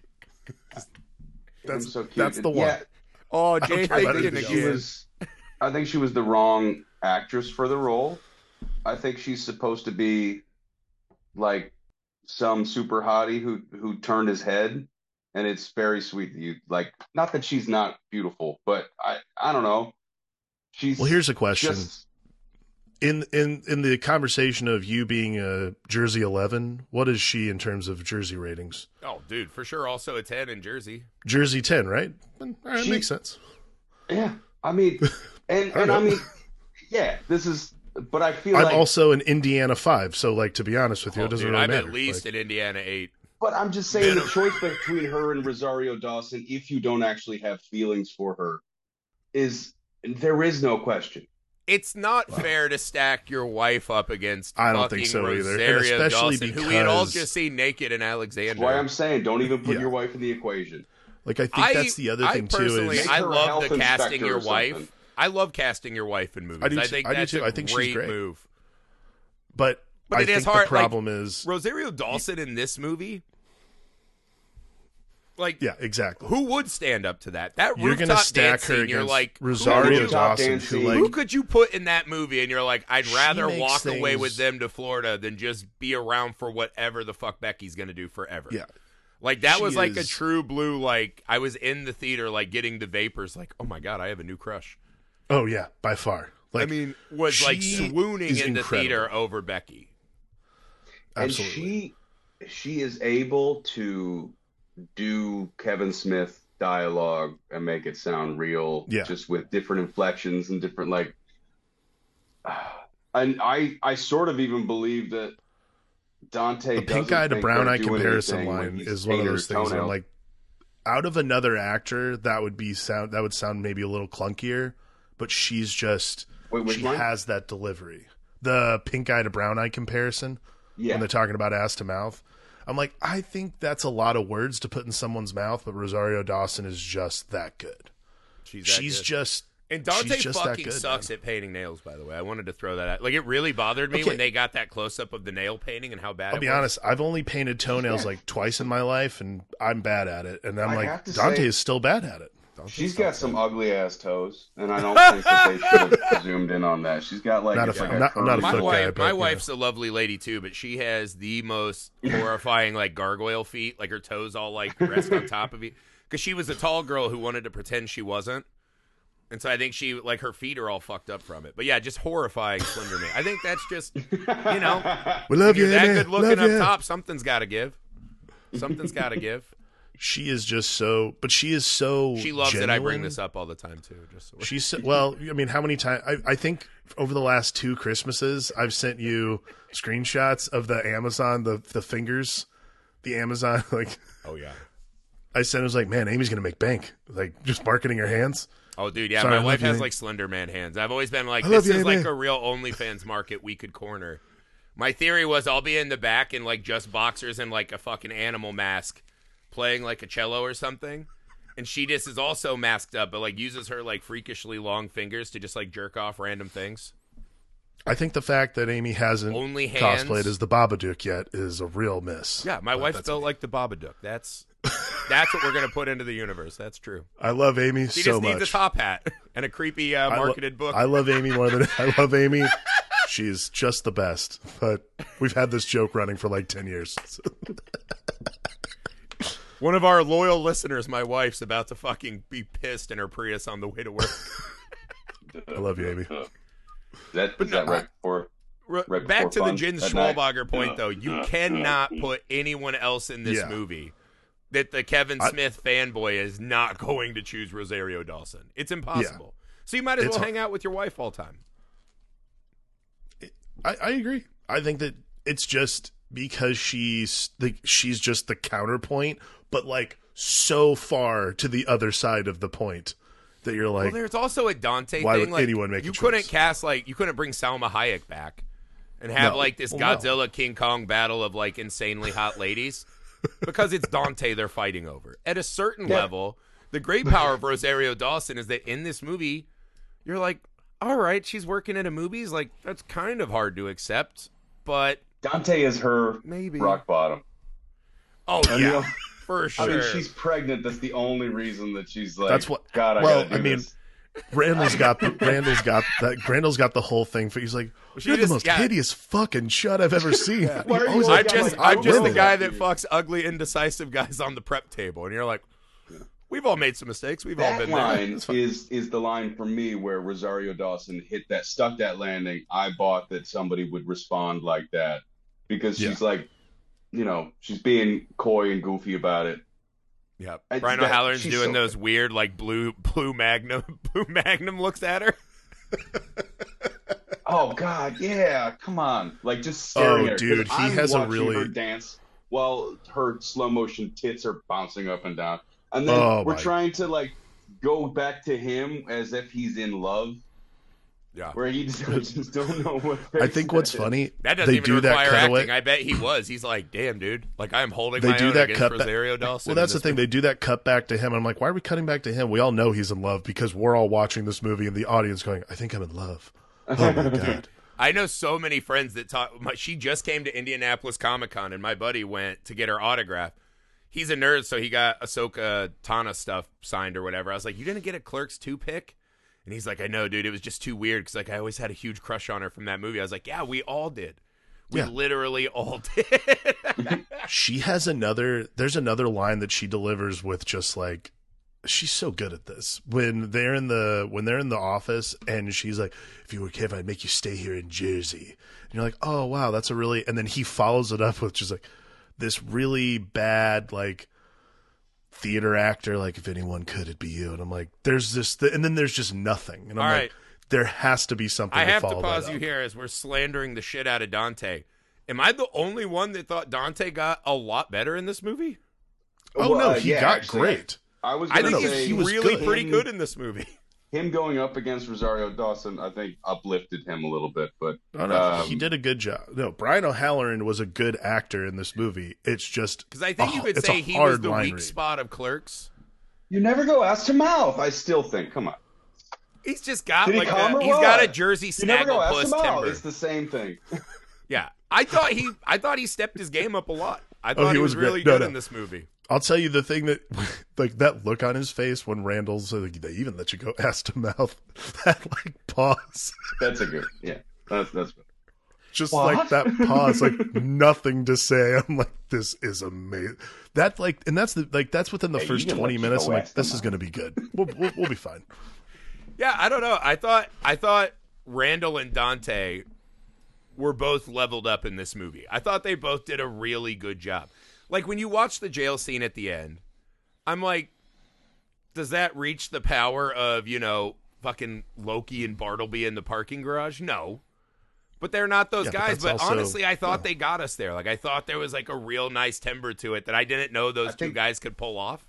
that's so cute. that's the one. Yeah, Oh, don't Jay care about thinking anything she again. was. I think she was the wrong actress for the role. I think she's supposed to be like some super hottie who who turned his head, and it's very sweet that you like. Not that she's not beautiful, but I I don't know. She's Well, here's a question. just In in in the conversation of you being a Jersey eleven, what is she in terms of Jersey ratings? Oh, dude, for sure. Also a ten in Jersey. Jersey ten, right? All right, She- makes sense. yeah. I mean, and I and know. I mean, yeah. This is, but I feel I'm like, also an Indiana five, so like to be honest with you, Oh, it doesn't dude, really I'm matter. at least Like, an Indiana eight. but I'm just saying the choice between her and Rosario Dawson, if you don't actually have feelings for her, is there is no question. It's not fair to stack your wife up against I don't fucking think so either. And Rosario especially Dawson, who we had all because- just seen naked in That's Alexander. why I'm saying don't even put Yeah. your wife in the equation. like I think I, that's the other I thing too personally, is Make I her a love health the casting inspector your or something. wife. I love casting your wife in movies. I do I too- think I do that's too. a I think she's great, great. move. but, But I it is think hard, the like- problem is Rosario Dawson in this movie, like, yeah, exactly. who would stand up to that? That You're rooftop gonna stack dancing, her you're against like, Rosario Rooftop Dawson, dancing. who who like could you put in that movie? And you're like, I'd She rather makes walk away things- with them to Florida than just be around for whatever the fuck Becky's gonna do forever. yeah. Like that She was like a is- true blue. Like I was in the theater, like getting the vapors. Like, oh my god, I have a new crush. Oh yeah, by far. Like I mean, was like she swooning is in the incredible. theater over Becky. absolutely. And she she is able to do Kevin Smith dialogue and make it sound real, Yeah. just with different inflections and different like. And I I sort of even believe that Dante the pink doesn't eye to think brown they're eye doing comparison anything when line he's is one of painted her those things. That I'm toenails. like, out of another actor, that would be sound. That would sound maybe a little clunkier, but she's just Wait, which she line? has that delivery. The pink eye to brown eye comparison Yeah. when they're talking about ass to mouth. I'm like, I think that's a lot of words to put in someone's mouth, but Rosario Dawson is just that good. She's that She's good. just And Dante she's just that fucking good, sucks man. at painting nails. By the way, I wanted to throw that out. Like it really bothered me Okay. when they got that close up of the nail painting and how bad. I'll it be was. honest, I've only painted toenails like twice in my life, and I'm bad at it. And I'm I like, have to Dante say- is still bad at it. She's got some ugly ass toes, and I don't think that they should have zoomed in on that. She's got like, Not a it's fan- like not- I'm not a curvy- My foot guy, wife, but, my you know. wife's a lovely lady too, but she has the most horrifying like gargoyle feet. Like her toes all like rest on top of you. Because she was a tall girl who wanted to pretend she wasn't, and so I think she like her feet are all fucked up from it. But yeah, just horrifying slender man. I think that's just you know We love when you're you, that Anna. good looking Love up ya. top. Something's got to give. Something's got to give. She is just so, but she is so. She loves that I bring genuine. this up all the time too. Just so She's so, well. I mean, how many times? I, I think over the last two Christmases, I've sent you screenshots of the Amazon, the the fingers, the Amazon. Like oh yeah. I sent, it was like, man, Amy's gonna make bank. Like just marketing her hands. Oh, dude, yeah. Sorry, I my love wife you, has Amy. like Slender Man hands. I've always been like, I love this you, is like Amy. a real OnlyFans market we could corner. My theory was I'll be in the back in like just boxers and like a fucking animal mask, playing like a cello or something, and she just is also masked up, but like uses her like freakishly long fingers to just like jerk off random things. I think the fact that Amy hasn't Only hands. cosplayed as the Babadook yet is a real miss. Yeah, my But wife that's felt me. like the Babadook. That's that's what we're gonna put into the universe. That's true. I love Amy She so just much. needs a top hat and a creepy uh, I lo- marketed book. I love Amy more than I love Amy. She's just the best. But we've had this joke running for like ten years. One of our loyal listeners, my wife's about to fucking be pissed in her Prius on the way to work. I love you, Amy. That is that right before? Re- Right Back before to the fun Jin at night. Schmalbacher point, though. You cannot put anyone else in this Yeah. movie that the Kevin I- Smith fanboy is not going to choose Rosario Dawson. It's impossible. So you might as It's well hard. hang out with your wife all time. I, I agree. I think that it's just because she's the she's just the counterpoint, but like so far to the other side of the point that you're Well, like, there's also a Dante why thing. would Like, anyone make a you choice? couldn't cast like you couldn't bring Salma Hayek back and have No. like this Well, no. Godzilla King Kong battle of like insanely hot ladies because it's Dante they're fighting over. At a certain Yeah. level, the great power of Rosario Dawson is that in this movie, you're like, all right, she's working at a movies. Like that's kind of hard to accept, but Dante is her maybe. rock bottom. Oh And, yeah, you know, for sure. I mean, she's pregnant. That's the only reason that she's like. That's what- God, I well, gotta do I mean, this. Randall's got the Randall's got that Randall's got the whole thing for he's like, She you're the just- most yeah. hideous fucking shut I've ever seen. Why are you always always I'm got, just, like, I'm just the women. guy that fucks ugly, indecisive guys on the prep table, and you're like, we've all made some mistakes. We've all That been line there. is is the line for me where Rosario Dawson hit that, stuck that landing. I bought that somebody would respond like that because she's Yeah. like, you know, she's being coy and goofy about it. Yeah, I- Brian that- O'Halloran's she's doing so those weird, like blue, blue Magnum, blue Magnum looks at her. Oh God, yeah, come on, like just staring Oh, at her. 'Cause dude, he I'm has a watching really- her dance while her slow motion tits are bouncing up and down, and then Oh, we're my- trying to like go back to him as if he's in love, Yeah, where he just, I just don't know what. I think what's face funny, that doesn't they even do that require cutaway. acting. I bet he was. He's like, damn, dude, like I'm holding They my do own that against cut back- Rosario Dawson. Well, that's in the this thing. They do that cut back to him. And I'm like, why are we cutting back to him? We all know he's in love because we're all watching this movie and the audience going, I think I'm in love. Oh my God. I know so many friends that talk. My, she just came to Indianapolis Comic Con, and my buddy went to get her autograph. He's a nerd, so he got Ahsoka Tana stuff signed or whatever. I was like, "You didn't get a Clerks two pick?" And he's like, "I know, dude. It was just too weird because like I always had a huge crush on her from that movie." I was like, "Yeah, we all did. We Yeah. literally all did." She has another, there's another line that she delivers with just like, she's so good at this when they're in the when they're in the office and she's like, if you were Kevin, I'd make you stay here in Jersey, and you're like, oh wow, that's a really, and then he follows it up with just like this really bad like theater actor, like if anyone could, it'd be you. And I'm like, there's this th- and then there's just nothing, and I'm All like, right. there has to be something I to have to follow pause that you up. here as we're slandering the shit out of Dante. Am I the only one that thought Dante got a lot better in this movie? Oh Well, no, uh, he yeah, got actually, great. I was. I Gonna think say he's he was really good. pretty him- good in this movie. Him going up against Rosario Dawson, I think, uplifted him a little bit. But Oh, no, um, he did a good job. No, Brian O'Halloran was a good actor in this movie. It's just Because I think a- you could it's say a he was hard the line weak read. spot of Clerks. You never go ass to mouth. I still think. Come on. He's just got Did he like come a, or he's got a what? Jersey You never go ass snagglepuss to mouth. timber. It's the same thing. Yeah, I thought he I thought he stepped his game up a lot. I Oh, thought he he was was great. really No, good no. in this movie. I'll tell you the thing that, like that look on his face when Randall's like, they even let you go ass to mouth. That like pause, That's a good. Yeah, that's that's good. just What? like that pause, like nothing to say. I'm like, this is amazing. That like, and that's the like that's within the Hey, first you can twenty let you minutes. go I'm like, ass to this is mouth. going to be good. We'll, we'll we'll be fine. Yeah, I don't know. I thought I thought Randall and Dante were both leveled up in this movie. I thought they both did a really good job. Like when you watch the jail scene at the end, I'm like, does that reach the power of, you know, fucking Loki and Bartleby in the parking garage? No. But they're not those Yeah, but guys. that's But, also- honestly, I thought yeah. they got us there. Like I thought there was like a real nice timber to it that I didn't know those I two think- guys could pull off.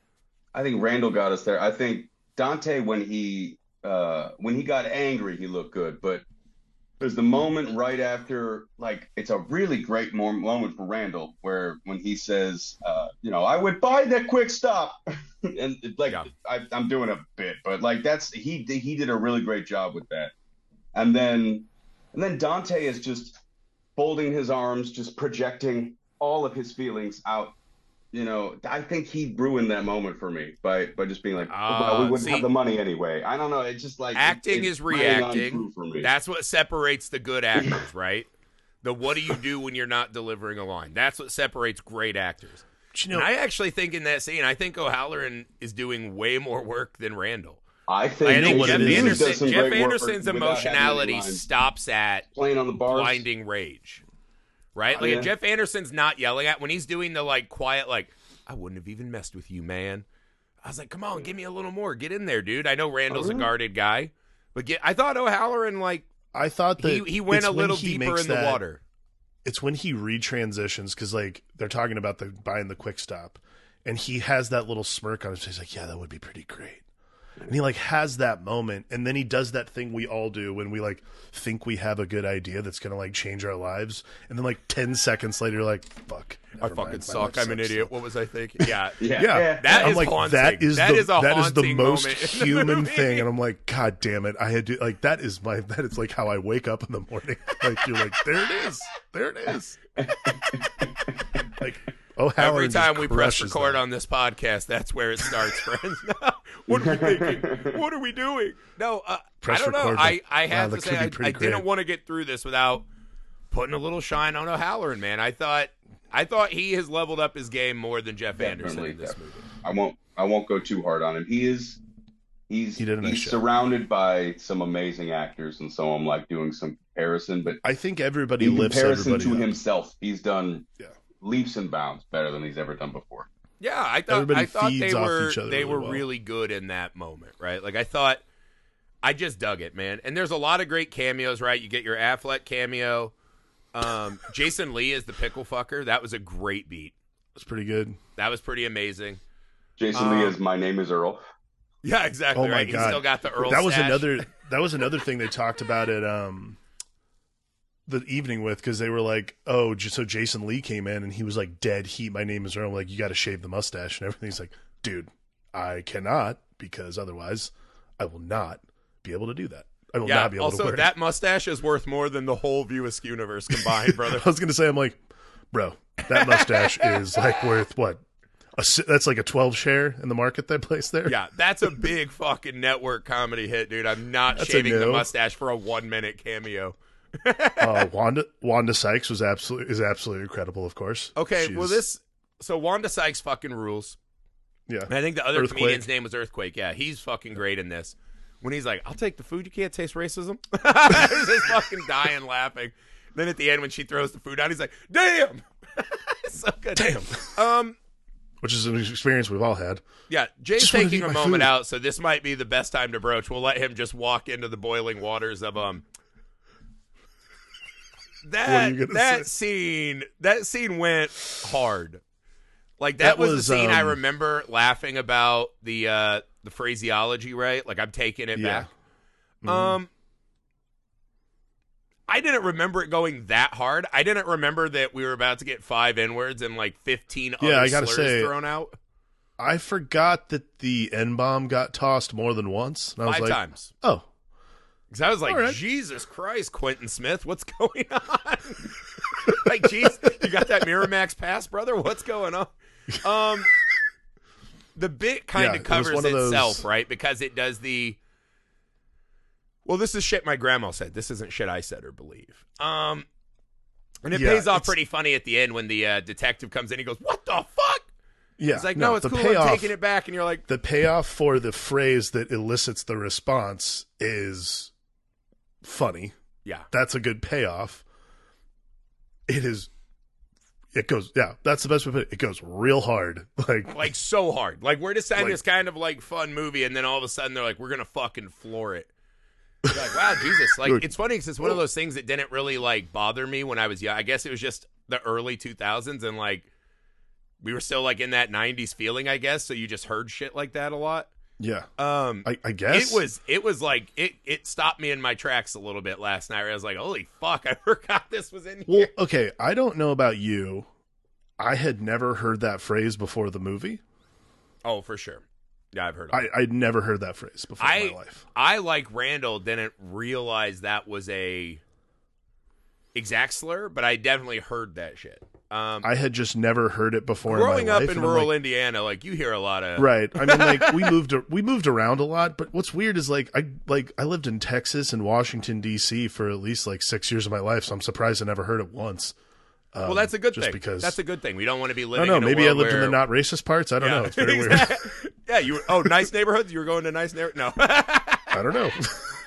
I think Randall got us there. I think Dante, when he uh, when he got angry, he looked good. But there's the moment right after, like, it's a really great mo- moment for Randall, where when he says, uh, you know, I would buy that quick stop, and like, Yeah. I, I'm doing a bit, but like that's he he did a really great job with that. And then And then Dante is just folding his arms, just projecting all of his feelings out. You know, I think he ruined that moment for me by by just being like, oh, well, we Uh, wouldn't see- have the money anyway. I don't know. It's just like Acting it- is it's playing on reacting. true for me. That's what separates the good actors, right? The what do you do when you're not delivering a line? That's what separates great actors. But, you know, And I actually think in that scene, I think O'Halloran is doing way more work than Randall. I think, I think what Jeff it is- Anderson, does some Jeff great work Anderson's without having any emotionality lines. stops at Playing on the bars. blinding rage, right? Like Yeah. if Jeff Anderson's not yelling at when he's doing the like quiet, like I wouldn't have even messed with you, man. I was like, come on, give me a little more, get in there, dude. I know Randall's Oh, a really? guarded guy, but get. I thought O'Halloran like I thought that he he went it's a when little he deeper makes in the that- water. It's when he retransitions because like they're talking about the buying the quick stop, and he has that little smirk on his face, like, yeah, that would be pretty great. And he like has that moment, and then he does that thing we all do when we like think we have a good idea that's gonna like change our lives, and then like ten seconds later, you're like, fuck, I never fucking mind, my suck. life I'm an sucks. idiot. What was I thinking? Yeah. Yeah. Yeah, That I'm is like haunting. that is That the is a that is the haunting most moment in the human movie. thing, and I'm like, God damn it! I had to like that is my that is like how I wake up in the morning. Like you're like, there it is, there it is. Like O'Halloran Every time just we press crushes record that. on this podcast, that's where it starts, friends. What are we thinking? What are we doing? No, uh, Press I don't know. record, I, like, I wow, have that to could say, be I, pretty I didn't great. want to get through this without putting a little shine on O'Halloran, man. I thought I thought he has leveled up his game more than Jeff Anderson Definitely, in this definitely. movie. I won't I won't go too hard on him. He is he's He did a nice he's job. surrounded by some amazing actors, and so I'm like doing some comparison, but I think everybody in lifts comparison everybody to up. himself, he's done Yeah. leaps and bounds better than he's ever done before. Yeah, I thought Everybody I thought feeds they off were each other they really were well. really good in that moment, right? Like I thought I just dug it, man. And there's a lot of great cameos, right? You get your Affleck cameo. Um, Jason Lee is the pickle fucker. That was a great beat. It's pretty good. That was pretty amazing. Jason Um, Lee is My Name is Earl. Yeah, exactly. Oh my right. He's God. still got the Earl that was stash. another that was another thing they talked about at um the evening with, because they were like, oh, j- so Jason Lee came in and he was like, dead heat, my name is Earl. I'm like, you got to shave the mustache and everything. He's like, dude, I cannot, because otherwise I will not be able to do that. I will Yeah. not be able to Also, wear that mustache is worth more than the whole View Askew universe combined, brother. it. I was gonna say, I'm like, bro, that mustache is like worth what? A, si- that's like a twelve share in the market they placed there. Yeah, that's a big fucking network comedy hit, dude. I'm not That's a shaving the no. mustache for a one minute cameo. uh, Wanda Wanda Sykes was absolutely is absolutely incredible, of course. Okay, She's- well this so Wanda Sykes fucking rules. yeah. And I think the other Earthquake. comedian's name was Earthquake. Yeah, he's fucking great in this. When he's like, "I'll take the food. You can't taste racism." He's just fucking dying laughing. Then at the end, when she throws the food out, he's like, "Damn!" So good. Damn. Um. Which is an experience we've all had. Yeah, Jay's Just wanted to taking eat a my moment food. out, so this might be the best time to broach. We'll let him just walk into the boiling waters of um. That you gonna that say? scene that scene went hard. Like that, That was, was, the scene I um, remember laughing about the uh the phraseology, right? Like I'm taking it Yeah. back. Mhm. Um I didn't remember it going that hard. I didn't remember that we were about to get five N-words and like fifteen Yeah, other I gotta slurs say, thrown out. I forgot that the N bomb got tossed more than once. And I was Five like, times. oh, Because I was like, All right. Jesus Christ, Quentin Smith, what's going on? Like, jeez, you got that Miramax pass, brother? What's going on? Um, the bit kind Yeah, of it was covers one of those- itself, right? Because it does the. Well, this is shit my grandma said. This isn't shit I said or believe. Um, and it Yeah, pays off it's- pretty funny at the end when the uh, detective comes in. He goes, "What the fuck?" yeah. He's like, "No, it's the cool. payoff, I'm taking it back." And you're like, The payoff for the phrase that elicits the response is funny. "Yeah, That's a good payoff. It is. It goes. Yeah, that's the best way to put it. It goes real hard. Like, like so hard. Like we're just saying Like- this kind of like fun movie, and then all of a sudden they're like, we're gonna fucking floor it. You're like, wow, Jesus! Like Dude. it's funny because it's one of those things that didn't really like bother me when I was young. I guess it was just the early two thousands, and like we were still like in that nineties feeling, I guess. So you just heard shit like that a lot. yeah. Um, I, I guess it was it was like it it stopped me in my tracks a little bit last night. Where I was like, holy fuck, I forgot this was in Well, here. okay. I don't know about you. I had never heard that phrase before the movie. Oh, for sure. Yeah, I've heard of it. I, I'd never heard that phrase before in I my life. I like Randall didn't realize that was a exact slur, but I definitely heard that shit. Um, I had just never heard it before. growing in my up life, in and I'm rural like, Indiana, like you hear a lot of right. I mean, like we moved we moved around a lot, but what's weird is like I like I lived in Texas and Washington D C for at least like six years of my life, so I'm surprised I never heard it once. Um, Well, that's a good just thing. Because That's a good thing. We don't want to be I living. don't know. in a Maybe I world lived where, in the not racist parts. I don't yeah, know. It's very exactly. weird. Yeah, you were. Oh, nice neighborhoods. You were going to nice neighborhoods. No. I don't know.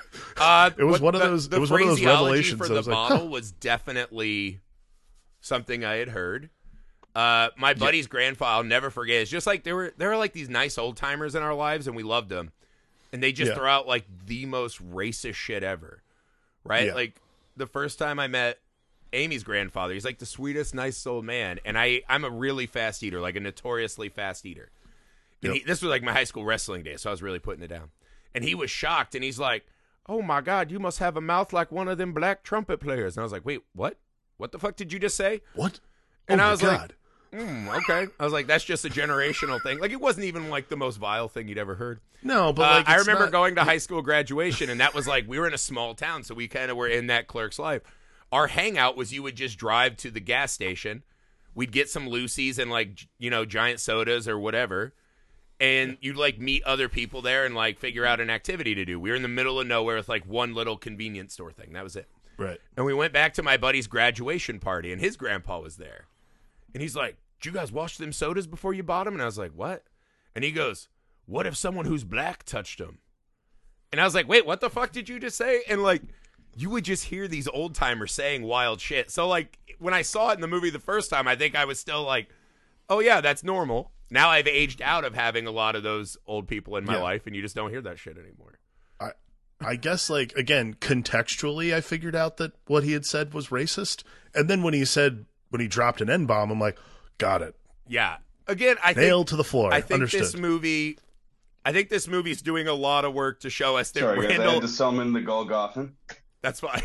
Uh, It was what one of the- those- The it was one of those phraseology revelations for that the was like, bottle huh. was definitely something I had heard. Uh, my buddy's grandfather, I'll never forget. It's just like there were there were like these nice old timers in our lives, and we loved them, and they just Yeah. throw out like the most racist shit ever, right? Yeah. Like the first time I met Amy's grandfather, he's like the sweetest, nice old man, and I I'm a really fast eater, like a notoriously fast eater. And Yep. he, this was like my high school wrestling days, so I was really putting it down. And he was shocked, and he's like, "Oh my God, you must have a mouth like one of them black trumpet players." And I was like, "Wait, what? What the fuck did you just say?" What? And oh I my was God. like, mm, okay. I was like, that's just a generational thing. Like, it wasn't even like the most vile thing you'd ever heard. no, but Uh, like I it's remember not- going to high school graduation, and that was like, we were in a small town, so we kind of were in that clerk's life. Our hangout was you would just drive to the gas station. We'd get some Lucy's and like, you know, giant sodas or whatever. And you'd like meet other people there and like figure out an activity to do. We were in the middle of nowhere with like one little convenience store thing. That was it. right. And we went back to my buddy's graduation party, and his grandpa was there. And he's like, "Did you guys wash them sodas before you bought them?" And I was like, "What?" And he goes, "What if someone who's black touched them?" And I was like, "Wait, what the fuck did you just say?" And like, you would just hear these old timers saying wild shit. So like, when I saw it in the movie the first time, I think I was still like, "Oh yeah, that's normal." Now I've aged out of having a lot of those old people in my Yeah. life, and you just don't hear that shit anymore. I I guess like again contextually, I figured out that what he had said was racist, and then when he said when he dropped an N bomb, I'm like, got it, Yeah. Again, I think nailed to the floor. I think Understood. this movie, I think this movie's doing a lot of work to show us that Sorry, guys, I Randall. had to summon the Golgothan. That's fine.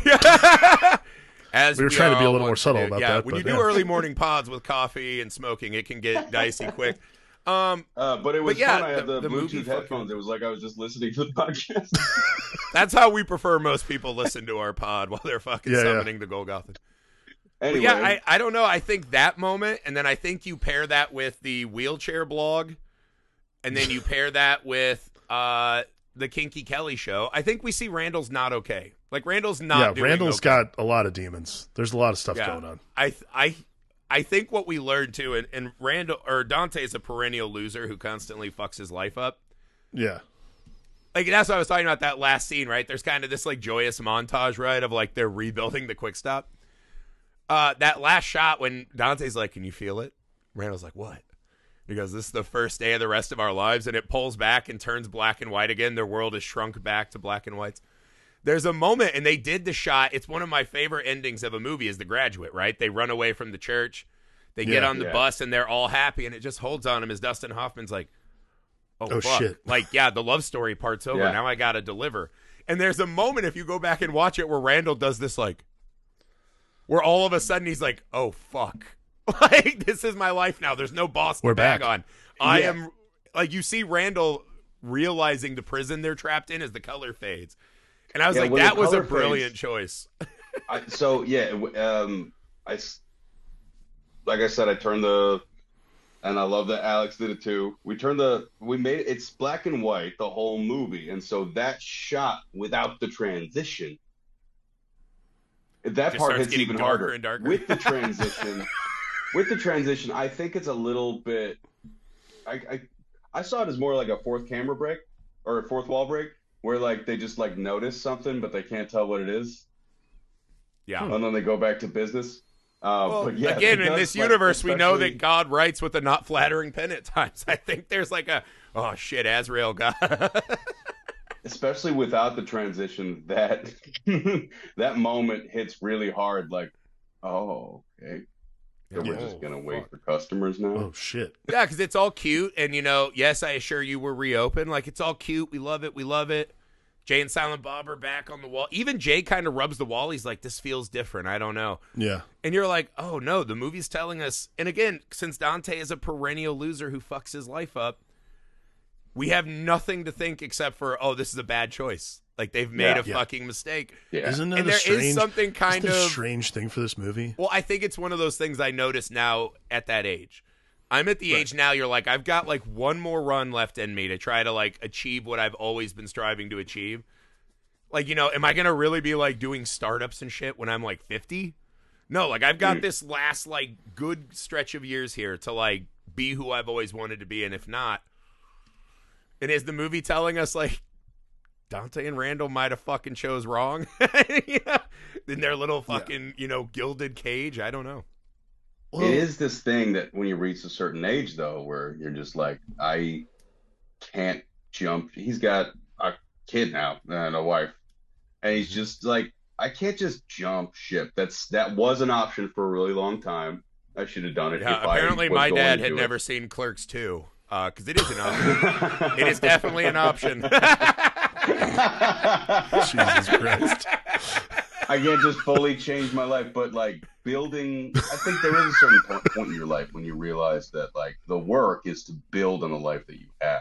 As We were trying to are be a all little more wont to subtle do. about yeah, that, when you but do yeah. early morning pods with coffee and smoking, it can get dicey quick. Um, Uh, but it was But yeah, fun. I had the- the, the movie Bluetooth fucking- headphones. It was like I was just listening to the podcast. that's how we prefer most people listen to our pod while they're fucking Yeah, yeah. summoning the Golgotha. anyway, Yeah, I, I don't know. I think that moment, and then I think you pair that with the wheelchair blog, and then you pair that with uh, the Kinky Kelly show. I think we see Randall's not okay. Like Randall's not. yeah, doing Randall's okay. got a lot of demons. There's a lot of stuff Yeah. going on. I th- I I think what we learned too, and, and Randall or Dante's a perennial loser who constantly fucks his life up. Yeah, Like that's what I was talking about that last scene, right? There's kind of this like joyous montage, right, of like they're rebuilding the quick stop. Uh, that last shot when Dante's like, "Can you feel it?" Randall's like, "What?" He goes, "This is the first day of the rest of our lives," and it pulls back and turns black and white again. Their world is shrunk back to black and whites. There's a moment, and they did the shot. It's one of my favorite endings of a movie is The Graduate, right? They run away from the church. They get Yeah. on the Yeah. bus, and they're all happy, and it just holds on them as Dustin Hoffman's like, oh, Oh, fuck. shit. Like, yeah, the love story part's over. Yeah. Now I got to deliver. And there's a moment, if you go back and watch it, where Randall does this, like, where all of a sudden he's like, oh, fuck. Like, this is my life now. There's no boss to We're bag back. on. I Yeah. am, like, you see Randall realizing the prison they're trapped in as the color fades. And I was Yeah, like, when the that was a color fades- brilliant choice. I, so yeah, w- um, I s- like I said, I turned the, and I love that Alex did it too. We turned the, we made it, it's black and white the whole movie, and so that shot without the transition, that Just part starts hits getting even darker harder. and darker. With the transition, with the transition, I think it's a little bit. I, I I saw it as more like a fourth camera break or a fourth wall break, where like they just like notice something but they can't tell what it is. Yeah. And then they go back to business. Uh, Well, but yeah, again, it in does, this like, universe, we know that especially- God writes with a not flattering pen at times. I think there's like a, oh shit, Azrael God. especially without the transition, that that moment hits really hard. Like, oh, okay, so we're Yeah. just Oh, gonna wait fuck. for customers now. Oh shit. Yeah, because it's all cute, and you know, yes, I assure you, we're reopened. Like it's all cute. We love it. We love it. Jay and Silent Bob are back on the wall. Even Jay kind of rubs the wall. He's like, "This feels different. I don't know." Yeah. And you're like, "Oh no, the movie's telling us." And again, since Dante is a perennial loser who fucks his life up, we have nothing to think except for, oh, this is a bad choice. Like, they've made Yeah. a Yeah. fucking mistake. Yeah. Isn't that And a there is strange, something kind isn't that a of- strange thing for this movie? Well, I think it's one of those things I notice now at that age. I'm at the Right. age now, you're like, I've got like one more run left in me to try to like achieve what I've always been striving to achieve. Like, you know, am I going to really be like doing startups and shit when I'm like fifty? No, like I've got this last like good stretch of years here to like be who I've always wanted to be. And if not, and is the movie telling us like Dante and Randall might have fucking chose wrong? Yeah. In their little fucking, you know, gilded cage. I don't know. Well, It is this thing that when you reach a certain age, though, where you're just like, I can't jump. He's got a kid now and a wife, and he's just like, I can't just jump ship. That's that was an option for a really long time. I should have done it. Yeah, if I apparently was my going dad to had do it. never seen Clerks two, because it is an option. It is definitely an option. Jesus Christ. I can't just fully change my life, but like building, I think there is a certain point, point in your life when you realize that like the work is to build on the life that you have.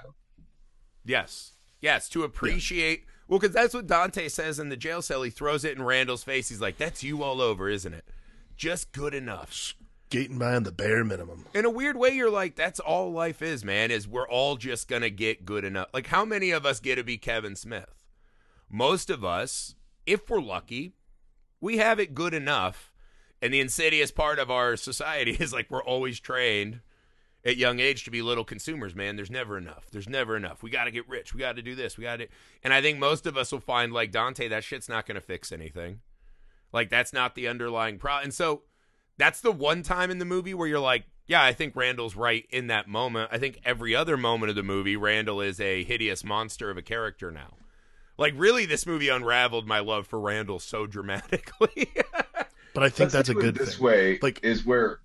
Yes. Yes, to appreciate. Well, because that's what Dante says in the jail cell. He throws it in Randall's face. He's like, that's you all over, isn't it? Just good enough. Skating by on the bare minimum. In a weird way, you're like, that's all life is, man, is we're all just going to get good enough. Like, how many of us get to be Kevin Smith? Most of us, if we're lucky, we have it good enough. And the insidious part of our society is like we're always trained at young age to be little consumers, man. There's never enough. There's never enough. We got to get rich. We got to do this. We got to. And I think most of us will find, like Dante, that shit's not going to fix anything. Like, that's not the underlying problem. And so that's the one time in the movie where you're like, yeah, I think Randall's right in that moment. I think every other moment of the movie, Randall is a hideous monster of a character now. Like, really, this movie unraveled my love for Randall so dramatically. But I think Let's that's a do it good this thing. way Like- is where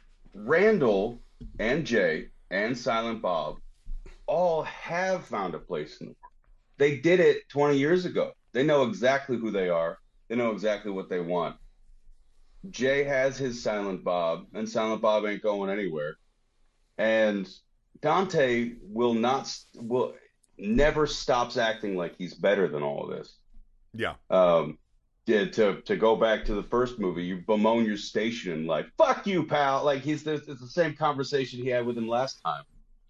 Randall and Jay and Silent Bob all have found a place in the world. They did it twenty years ago. They know exactly who they are. They know exactly what they want. Jay has his Silent Bob, and Silent Bob ain't going anywhere. And Dante will not will never stops acting like he's better than all of this. Yeah. Um, yeah, to to go back to the first movie, you bemoan your station and like, fuck you, pal. Like he's the, it's the same conversation he had with him last time.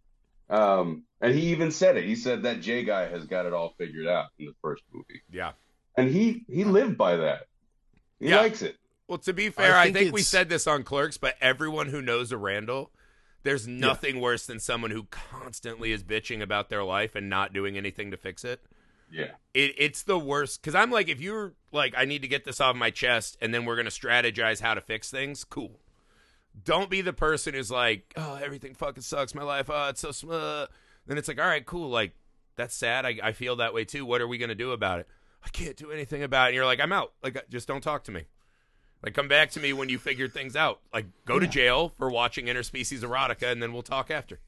Um, and he even said it. He said that Jay guy has got it all figured out in the first movie, Yeah. and he he lived by that. He Yeah. likes it. Well, to be fair, I think think, we it's- said this on Clerks, but everyone who knows a Randall, there's nothing worse than someone who constantly is bitching about their life and not doing anything to fix it. Yeah. It, it's the worst. Because I'm like, if you're like, I need to get this off my chest and then we're going to strategize how to fix things, cool. Don't be the person who's like, oh, everything fucking sucks. My life, oh, it's so small. Then it's like, all right, cool. Like, that's sad. I, I feel that way too. What are we going to do about it? I can't do anything about it. And you're like, I'm out. Like, just don't talk to me. Like, come back to me when you figured things out. Like, go to jail for watching interspecies erotica, and then we'll talk after.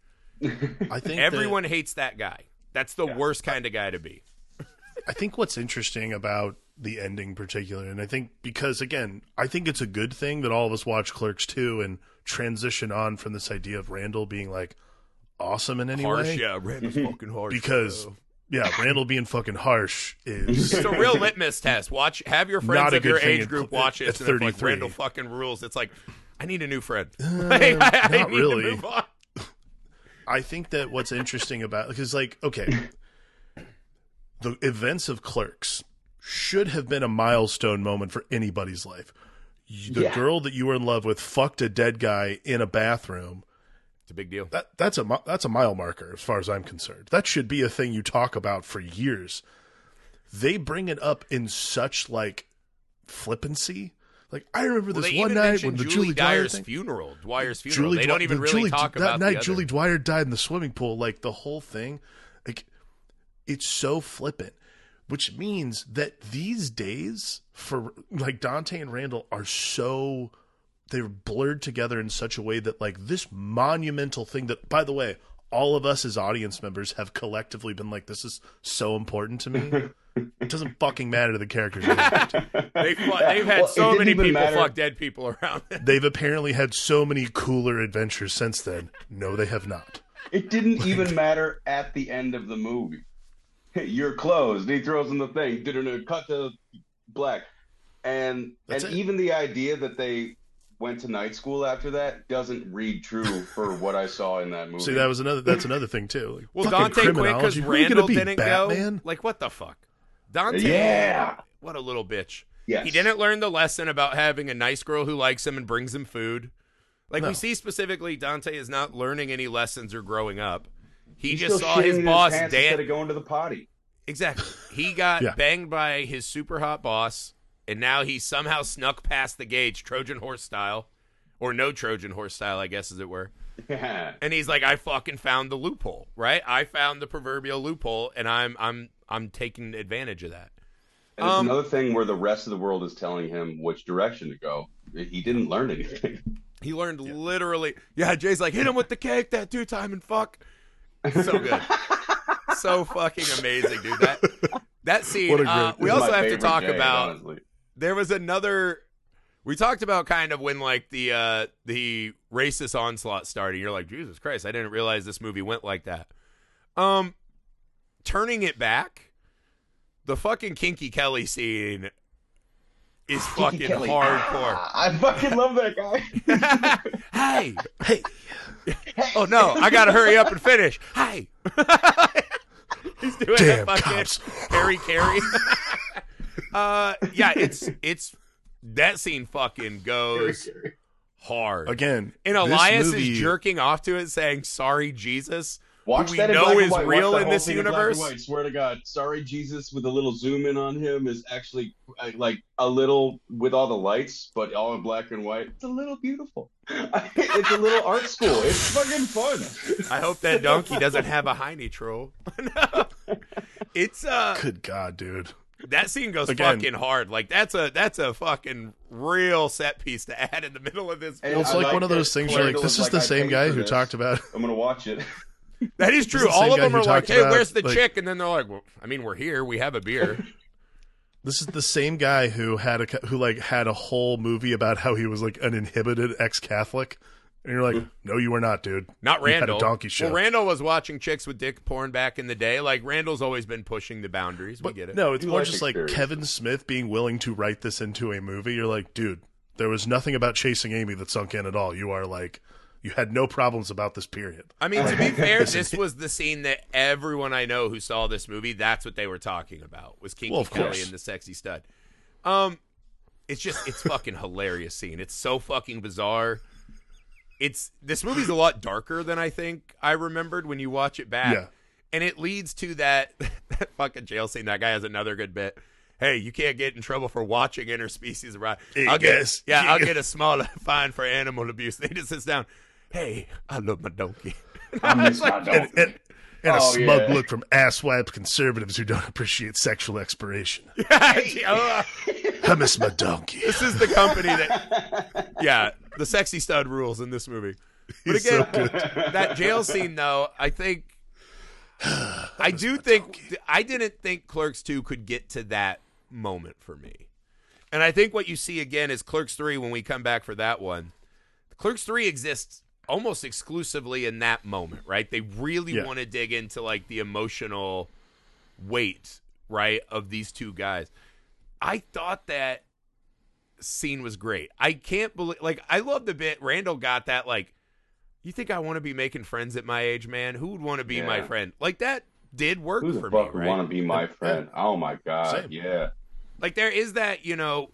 I think Everyone that, hates that guy. That's the worst kind of guy to be. I think what's interesting about the ending, particularly, and I think because again, I think it's a good thing that all of us watch Clerks two and transition on from this idea of Randall being like awesome in any Harsh, way. yeah. Randall's fucking harsh. Because bro. yeah, Randall being fucking harsh is It's a real litmus test. Watch, have your friends Not a of your good thing age at- group at- watch it. at And they're like, thirty-three. Randall fucking rules. It's like, I need a new friend. Like, I, I not need really. to move on. I think that what's interesting about because like okay, the events of Clerks should have been a milestone moment for anybody's life. You- The Yeah. girl that you were in love with fucked a dead guy in a bathroom. It's a big deal. That that's a mi- that's a mile marker as far as I'm concerned. That should be a thing you talk about for years. They bring it up in such like flippancy. Like I remember Well, this they one even night mentioned when the Julie, Julie Dwyer Dyer's thing. funeral. Dwyer's funeral. Julie they Dwy- don't even the really Julie- talk that about night. the other. Julie Dwyer died in the swimming pool. Like the whole thing, like it's so flippant, which means that these days for like Dante and Randall are so they're blurred together in such a way that like this monumental thing that, by the way, all of us as audience members have collectively been like, this is so important to me. It doesn't fucking matter to the characters. They fu- they've had Well, it so didn't many even people matter. fuck dead people around. They've apparently had so many cooler adventures since then. No, they have not. It didn't even matter at the end of the movie. You're closed. He throws in the thing. Didn't cut to black. And That's and it. even the idea that they went to night school after that doesn't read true for what I saw in that movie. See, that was another. That's another thing too. Like, Well, fucking Dante quit because criminology. Who are you Randall gonna be, didn't Batman? go. Like, what the fuck? Dante, Yeah. what a little bitch. Yes. He didn't learn the lesson about having a nice girl who likes him and brings him food. Like, No. we see specifically, Dante is not learning any lessons or growing up. He He's just still saw shitting his in boss pants instead dance. of going to the potty. Exactly. He got Yeah. banged by his super hot boss, and now he somehow snuck past the gauge, Trojan horse style, or no Trojan horse style, I guess, as it were. Yeah. And he's like, I fucking found the loophole, right? I found the proverbial loophole, and I'm I'm I'm taking advantage of that. And it's Um, another thing where the rest of the world is telling him which direction to go. He didn't learn anything. He learned literally. Yeah, Jay's like, hit him with the cake, that two time and fuck. So good. So fucking amazing, dude. That that scene. What a great- uh, we This is also my have to favorite talk Jay, about. honestly. There was another. We talked about kind of when like the uh, the racist onslaught started. You're like, Jesus Christ, I didn't realize this movie went like that. Um, turning it back, the fucking Kinky Kelly scene is fucking Kelly. hardcore. Ah, I fucking love that guy. Hey, Hey, oh no, I gotta hurry up and finish. Hey, he's doing Damn that fucking cops. Harry Carey. uh, yeah, it's it's that scene fucking goes hard. again, And this Elias movie- is jerking off to it, saying "Sorry, Jesus," Watch who we that in know black and is white. Watch real the in whole this thing in black and universe. white. Swear to God, sorry Jesus with a little zoom in on him is actually uh, like a little with all the lights, but all in black and white. It's a little beautiful. It's a little art school. It's fucking fun. I hope that donkey doesn't have a hiney troll. No. It's uh Good God, dude. that scene goes Again- fucking hard. Like that's a that's a fucking real set piece to add in the middle of this. And Well, it's I like like one of those that things where like Clerical this is is like, the I same paid guy for who this. talked about. I'm gonna watch it. That is This true. is the All same of guy them who are like, talked "Hey, about, where's the like- chick?" And then they're like, "Well, I mean, we're here. We have a beer." This is the same guy who had a who like had a whole movie about how he was like an inhibited ex-Catholic, and you're like, no, you were not, dude. Not You had a Randall. donkey show. Well, Randall was watching chicks with dick porn back in the day. Like Randall's always been pushing the boundaries. We But get it. no, it's You more like just like experience. Kevin Smith being willing to write this into a movie. You're like, dude, there was nothing about Chasing Amy that sunk in at all. You are like, you had no problems about this period. I mean, to be fair, this was the scene that everyone I know who saw this movie, that's what they were talking about, was Kinky Well, of Kelly course. and the sexy stud. Um, it's just, it's fucking hilarious scene. It's so fucking bizarre. It's, this movie's a lot darker than I think I remembered when you watch it back. Yeah. And it leads to that, that fucking jail scene. That guy has another good bit. Hey, you can't get in trouble for watching interspecies around. Hey, I'll get, guys. yeah, I'll get a small fine for animal abuse. They just sits down. Hey, I love my donkey. I miss my And, dog. and, and a Oh, smug yeah. look from asswiped conservatives who don't appreciate sexual expiration. Oh, I miss my donkey. this is the company that, yeah, the sexy stud rules in this movie. But He's so again, good. that jail scene, though, I think, I do think, I didn't think Clerks two could get to that moment for me. And I think what you see again is Clerks three when we come back for that one. Clerks three exists almost exclusively in that moment, right? They really Yeah. want to dig into like the emotional weight, right, of these two guys. I thought that scene was great. I can't believe, like, I love the bit Randall got that, like, you think I want to be making friends at my age, man? Who would want to be my Yeah. friend? Like, that did work Who the for fuck me, would right? want to be my friend? Oh my God. Same. Yeah. Like, there is that, you know,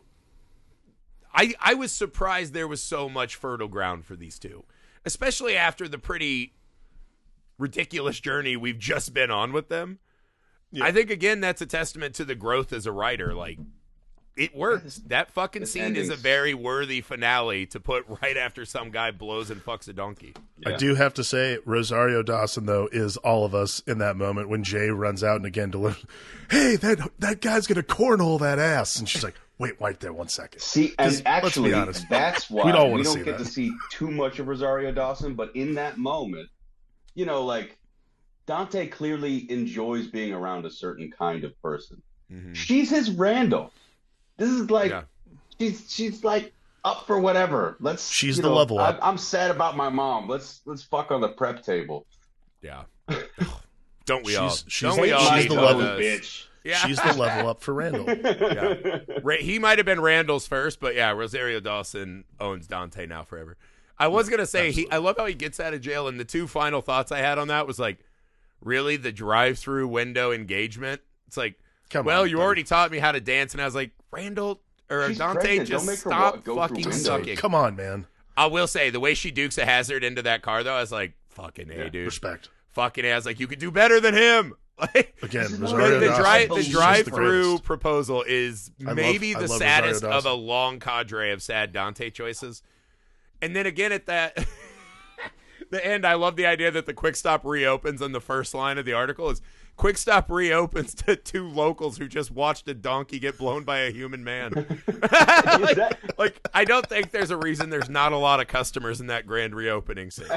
I I was surprised there was so much fertile ground for these two, especially after the pretty ridiculous journey we've just been on with them. Yeah. I think, again, that's a testament to the growth as a writer. Like, it works. That fucking This scene is a ending's- very worthy finale to put right after some guy blows and fucks a donkey. I Yeah. do have to say, Rosario Dawson though is all of us in that moment when Jay runs out and again delivers. Hey, that that guy's gonna cornhole that ass, and she's like, "Wait, wait there one second." See, 'Cause and actually, let's be honest, that's why we we don't don't, wanna see get that. to see too much of Rosario Dawson. But in that moment, you know, like Dante clearly enjoys being around a certain kind of person. She's his Randall. This is like Yeah. she's she's like up for whatever. Let's. She's you the know, level up. I, I'm sad about my mom. Let's let's fuck on the prep table. Yeah. Don't we she's, all? She's, Don't we all? she's hate the those? level bitch. Yeah. She's the level up for Randall. Yeah. Ra- he might have been Randall's first, but yeah, Rosario Dawson owns Dante now forever. I was gonna say he. I love how he gets out of jail, and the two final thoughts I had on that was like, really, the drive-through window engagement. It's like, Come well, on, you buddy. already taught me how to dance, and I was like, Randall or She's Dante, pregnant. just Don't make her stop walk- go through fucking windows. sucking. Come on, man. I will say the way she dukes a hazard into that car, though, I was like, fucking a, Yeah, dude, Respect. fucking a. I was like, you could do better than him. Like, Again, This is Rosario the, the Dawson, drive the she's the drive-through greatest. proposal is I love- maybe I the love saddest Rosario of a Dawson. long cadre of sad Dante choices. And then again at that the end, I love the idea that the Quick Stop reopens, and the first line of the article is Quick Stop reopens to two locals who just watched a donkey get blown by a human man. like, like, I don't think there's a reason there's not a lot of customers in that grand reopening scene.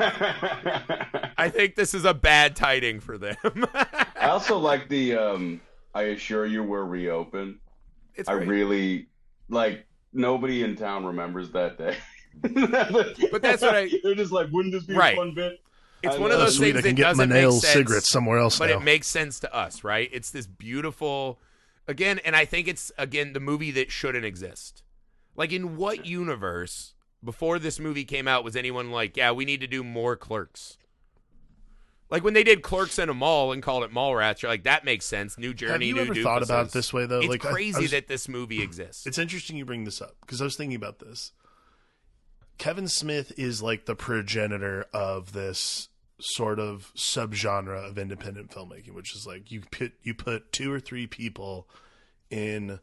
I think this is a bad tiding for them. I also like the um I assure you we're reopened. It's I great. really like nobody in town remembers that day. But that's what I- They're just like, wouldn't this be Right. a fun bit? It's I one of love those Oh, sweet, things I can that get doesn't Manel make sense, cigarettes somewhere else but now. it makes sense to us, right? It's this beautiful, again, and I think it's again the movie that shouldn't exist. Like, in what universe before this movie came out was anyone like, yeah, we need to do more Clerks? Like when they did Clerks in a mall and called it Mallrats, you're like, that makes sense. New Journey, Have you new ever thought doofuses. about it this way, though? It's Like, I- I crazy was- that this movie exists. It's interesting you bring this up because I was thinking about this. Kevin Smith is like the progenitor of this sort of subgenre of independent filmmaking, which is like you put you put two or three people in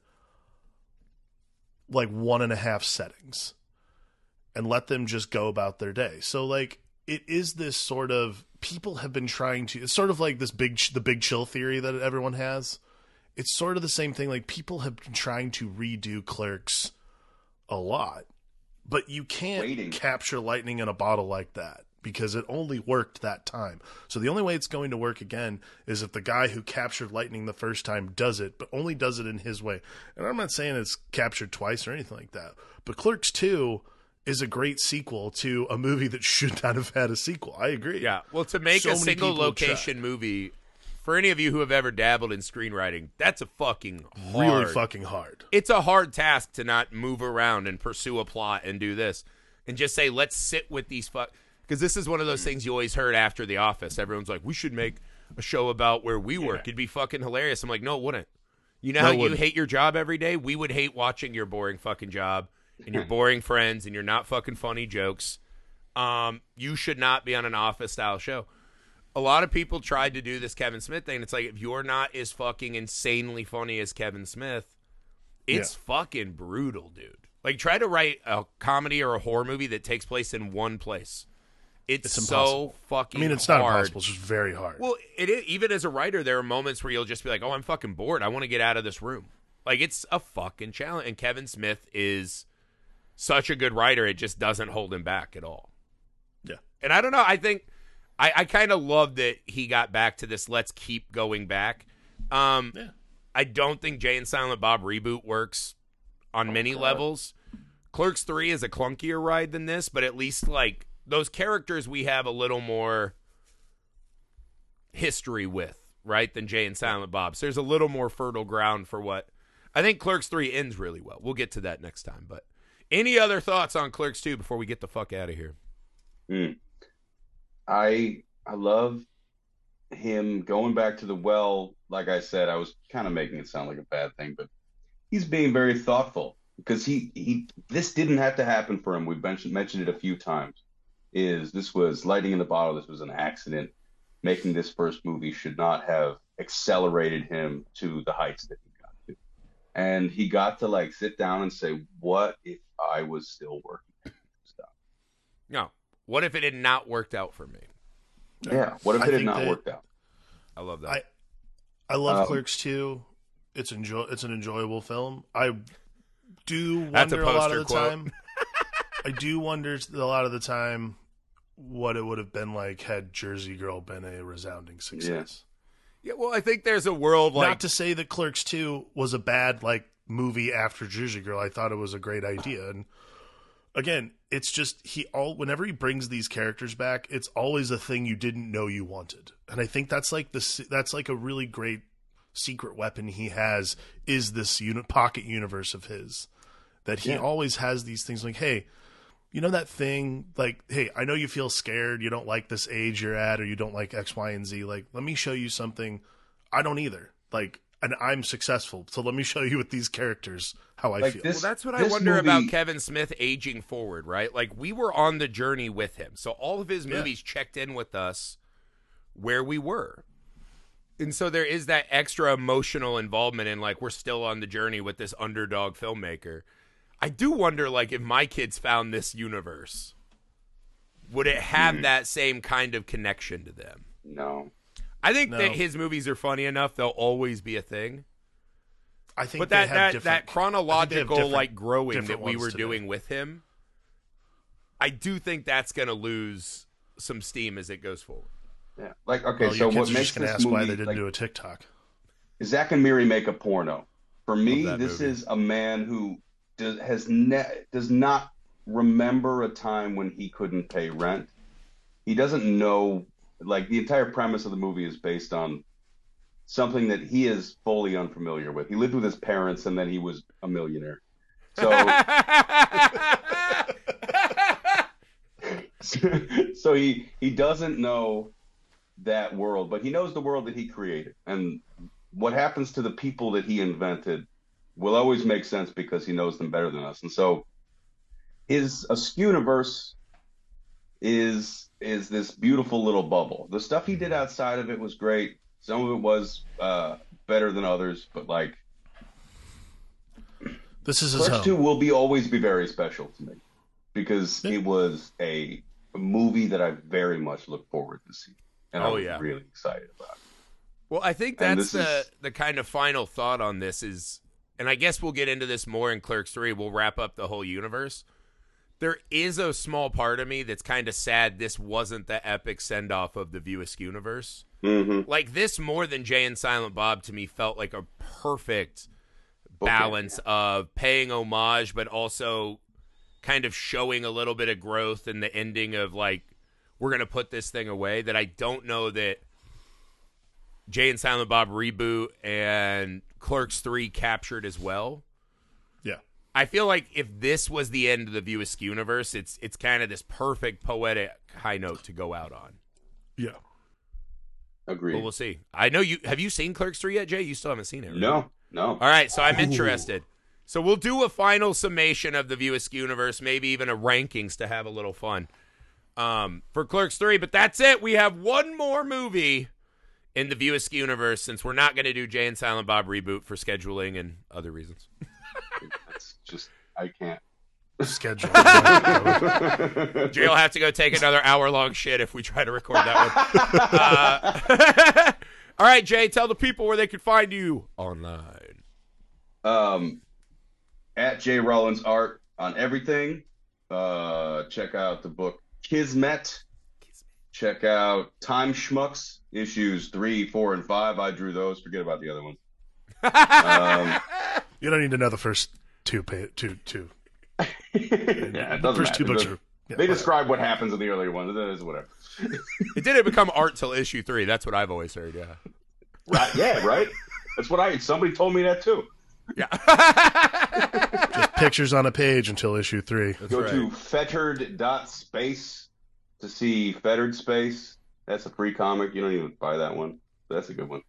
like one and a half settings and let them just go about their day. So like it is this sort of people have been trying to. It's sort of like this big the big chill theory that everyone has. It's sort of the same thing. Like people have been trying to redo Clerks a lot. But you can't Waiting. capture lightning in a bottle like that because it only worked that time. So the only way it's going to work again is if the guy who captured lightning the first time does it, but only does it in his way. And I'm not saying it's captured twice or anything like that. But Clerks two is a great sequel to a movie that should not have had a sequel. I agree. Yeah. Well, to make So a many single people location tried. movie, for any of you who have ever dabbled in screenwriting, that's a fucking hard. Really fucking hard. It's a hard task to not move around and pursue a plot and do this and just say, let's sit with these fuck. Because this is one of those things you always heard after The Office. Everyone's like, we should make a show about where we work. It'd be fucking hilarious. I'm like, no, it wouldn't. You know No, how it you wouldn't. hate your job every day? We would hate watching your boring fucking job and your boring friends and your not fucking funny jokes. Um, you should not be on an Office style show. A lot of people tried to do this Kevin Smith thing. It's like, if you're not as fucking insanely funny as Kevin Smith, it's Yeah. fucking brutal, dude. Like, try to write a comedy or a horror movie that takes place in one place. It's, It's so impossible. I fucking mean, it's hard. not impossible. It's just very hard. Well, it is, even as a writer, there are moments where you'll just be like, oh, I'm fucking bored. I want to get out of this room. Like, it's a fucking challenge. And Kevin Smith is such a good writer, it just doesn't hold him back at all. Yeah. And I don't know. I think I, I kind of love that he got back to this let's keep going back. Um, Yeah. I don't think Jay and Silent Bob reboot works on many God. levels. Clerks three is a clunkier ride than this, but at least, like, those characters we have a little more history with, right, than Jay and Silent Bob. So there's a little more fertile ground for what I think Clerks three ends really well. We'll get to that next time. But any other thoughts on Clerks two before we get the fuck out of here? Mm. I I love him going back to the well. Like I said, I was kind of making it sound like a bad thing, but he's being very thoughtful because he he this didn't have to happen for him. We've mentioned mentioned it a few times. Is this was lightning in the bottle? This was an accident. Making this first movie should not have accelerated him to the heights that he got to. And he got to like sit down and say, "What if I was still working?" Stuff. No. What if it had not worked out for me? Yeah. What if I it had think not that- worked out? I love that. I I love Um, Clerks two. It's enjoy. It's an enjoyable film. I do That's a wonder a, lot poster of the quote. time. I do wonder a lot of the time what it would have been like had Jersey Girl been a resounding success. Yeah, well, I think there's a world like Not to say that Clerks two was a bad like movie after Jersey Girl. I thought it was a great idea, and again, it's just he all whenever he brings these characters back, it's always a thing you didn't know you wanted, and I think that's like the that's like a really great secret weapon he has is this uni- pocket universe of his that he Yeah. always has these things like, hey, you know that thing, like, hey, I know you feel scared, you don't like this age you're at, or you don't like X, Y, and Z. Like, let me show you something. I don't either. Like, and I'm successful, so let me show you with these characters how I Like feel. this- Well, that's what I this wonder movie- about Kevin Smith aging forward, right? Like, we were on the journey with him. So all of his Yeah. movies checked in with us where we were. And so there is that extra emotional involvement in, like, we're still on the journey with this underdog filmmaker. I do wonder, like, if my kids found this universe, would it have Hmm. that same kind of connection to them? No. I think No. that his movies are funny enough; they'll always be a thing. I think But they that have that, different- that I think they have chronological different- like growing that different we ones were today. doing with him, I do think that's going to lose some steam as it goes forward. Yeah. Like, okay, Well, so your what kids are makes just going to this ask why movie, they didn't like, do a TikTok. Zach and Miri make a porno. For me, Love that this movie. is a man who does, has ne- does not remember a time when he couldn't pay rent. He doesn't know, like, the entire premise of the movie is based on something that he is fully unfamiliar with. He lived with his parents and then he was a millionaire. So, so he, he doesn't know that world, but he knows the world that he created. And what happens to the people that he invented will always make sense because he knows them better than us. And so his Askewniverse is is this beautiful little bubble. The stuff he did outside of it was great. Some of it was uh, better than others, but like This is his Clerks home. two will be always be very special to me because Yeah. it was a, a movie that I very much look forward to seeing. And I Oh, was yeah. really excited about it. Well, I think And that's this the is- the kind of final thought on this is, and I guess we'll get into this more in Clerks three. We'll wrap up the whole universe. There is a small part of me that's kind of sad this wasn't the epic send off of the View Askew universe. Mm-hmm. Like this, more than Jay and Silent Bob, to me felt like a perfect Okay, balance of paying homage, but also kind of showing a little bit of growth in the ending of like, we're going to put this thing away. That I don't know that Jay and Silent Bob reboot and Clerks three captured as well. Yeah. I feel like if this was the end of the View Askew universe, it's it's kind of this perfect poetic high note to go out on. Yeah. Agreed. But we'll see. I know you have you seen Clerks three yet, Jay? You still haven't seen it, right? No, no. All right, so I'm interested. So we'll do a final summation of the View Askew universe, maybe even a rankings to have a little fun um, for Clerks three. But that's it. We have one more movie in the View Askew universe since we're not going to do Jay and Silent Bob reboot for scheduling and other reasons. It's just I can't. Schedule. Jay will have to go take another hour-long shit if we try to record that one. Uh, all right, Jay, tell the people where they can find you online. Um, at J Rollins Art on everything. Uh, check out the book Kismet. Check out Time Schmucks issues three, four, and five. I drew those. Forget about the other ones. Um, You don't need to know the first two. Pay, two, two. yeah, it doesn't First two matter. books They- are. Yeah, They whatever. describe what happens in the earlier ones. It is whatever. It didn't become art till issue three. That's what I've always heard, yeah. Right? Yeah, right. That's what I. Somebody told me that too. Yeah. Just pictures on a page until issue three. That's Go right. to fettered dot space to see Fettered Space. That's a free comic. You don't even buy that one. That's a good one.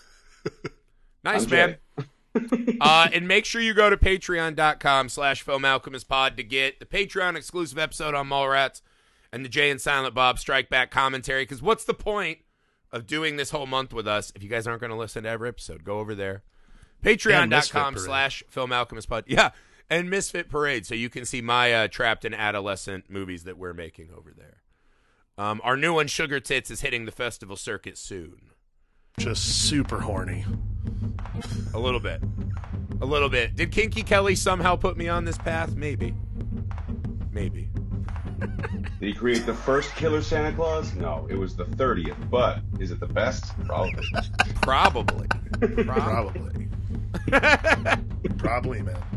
Nice, I'm man. Jay. uh, and make sure you go to patreon.com slash Film Alchemist Pod to get the Patreon exclusive episode on Mallrats and the Jay and Silent Bob Strike Back commentary. Because what's the point of doing this whole month with us if you guys aren't going to listen to every episode? Go over there. Patreon.com Parade. slash Film Alchemist Pod. Yeah, and Misfit Parade, so you can see my uh, trapped in adolescent movies that we're making over there. Um, our new one, Sugar Tits, is hitting the festival circuit soon. Just super horny. A little bit. A little bit. Did Kinky Kelly somehow put me on this path? Maybe. Maybe. Did he create the first Killer Santa Claus? No, it was the thirtieth. But is it the best? Probably. Probably. Probably. Probably, man.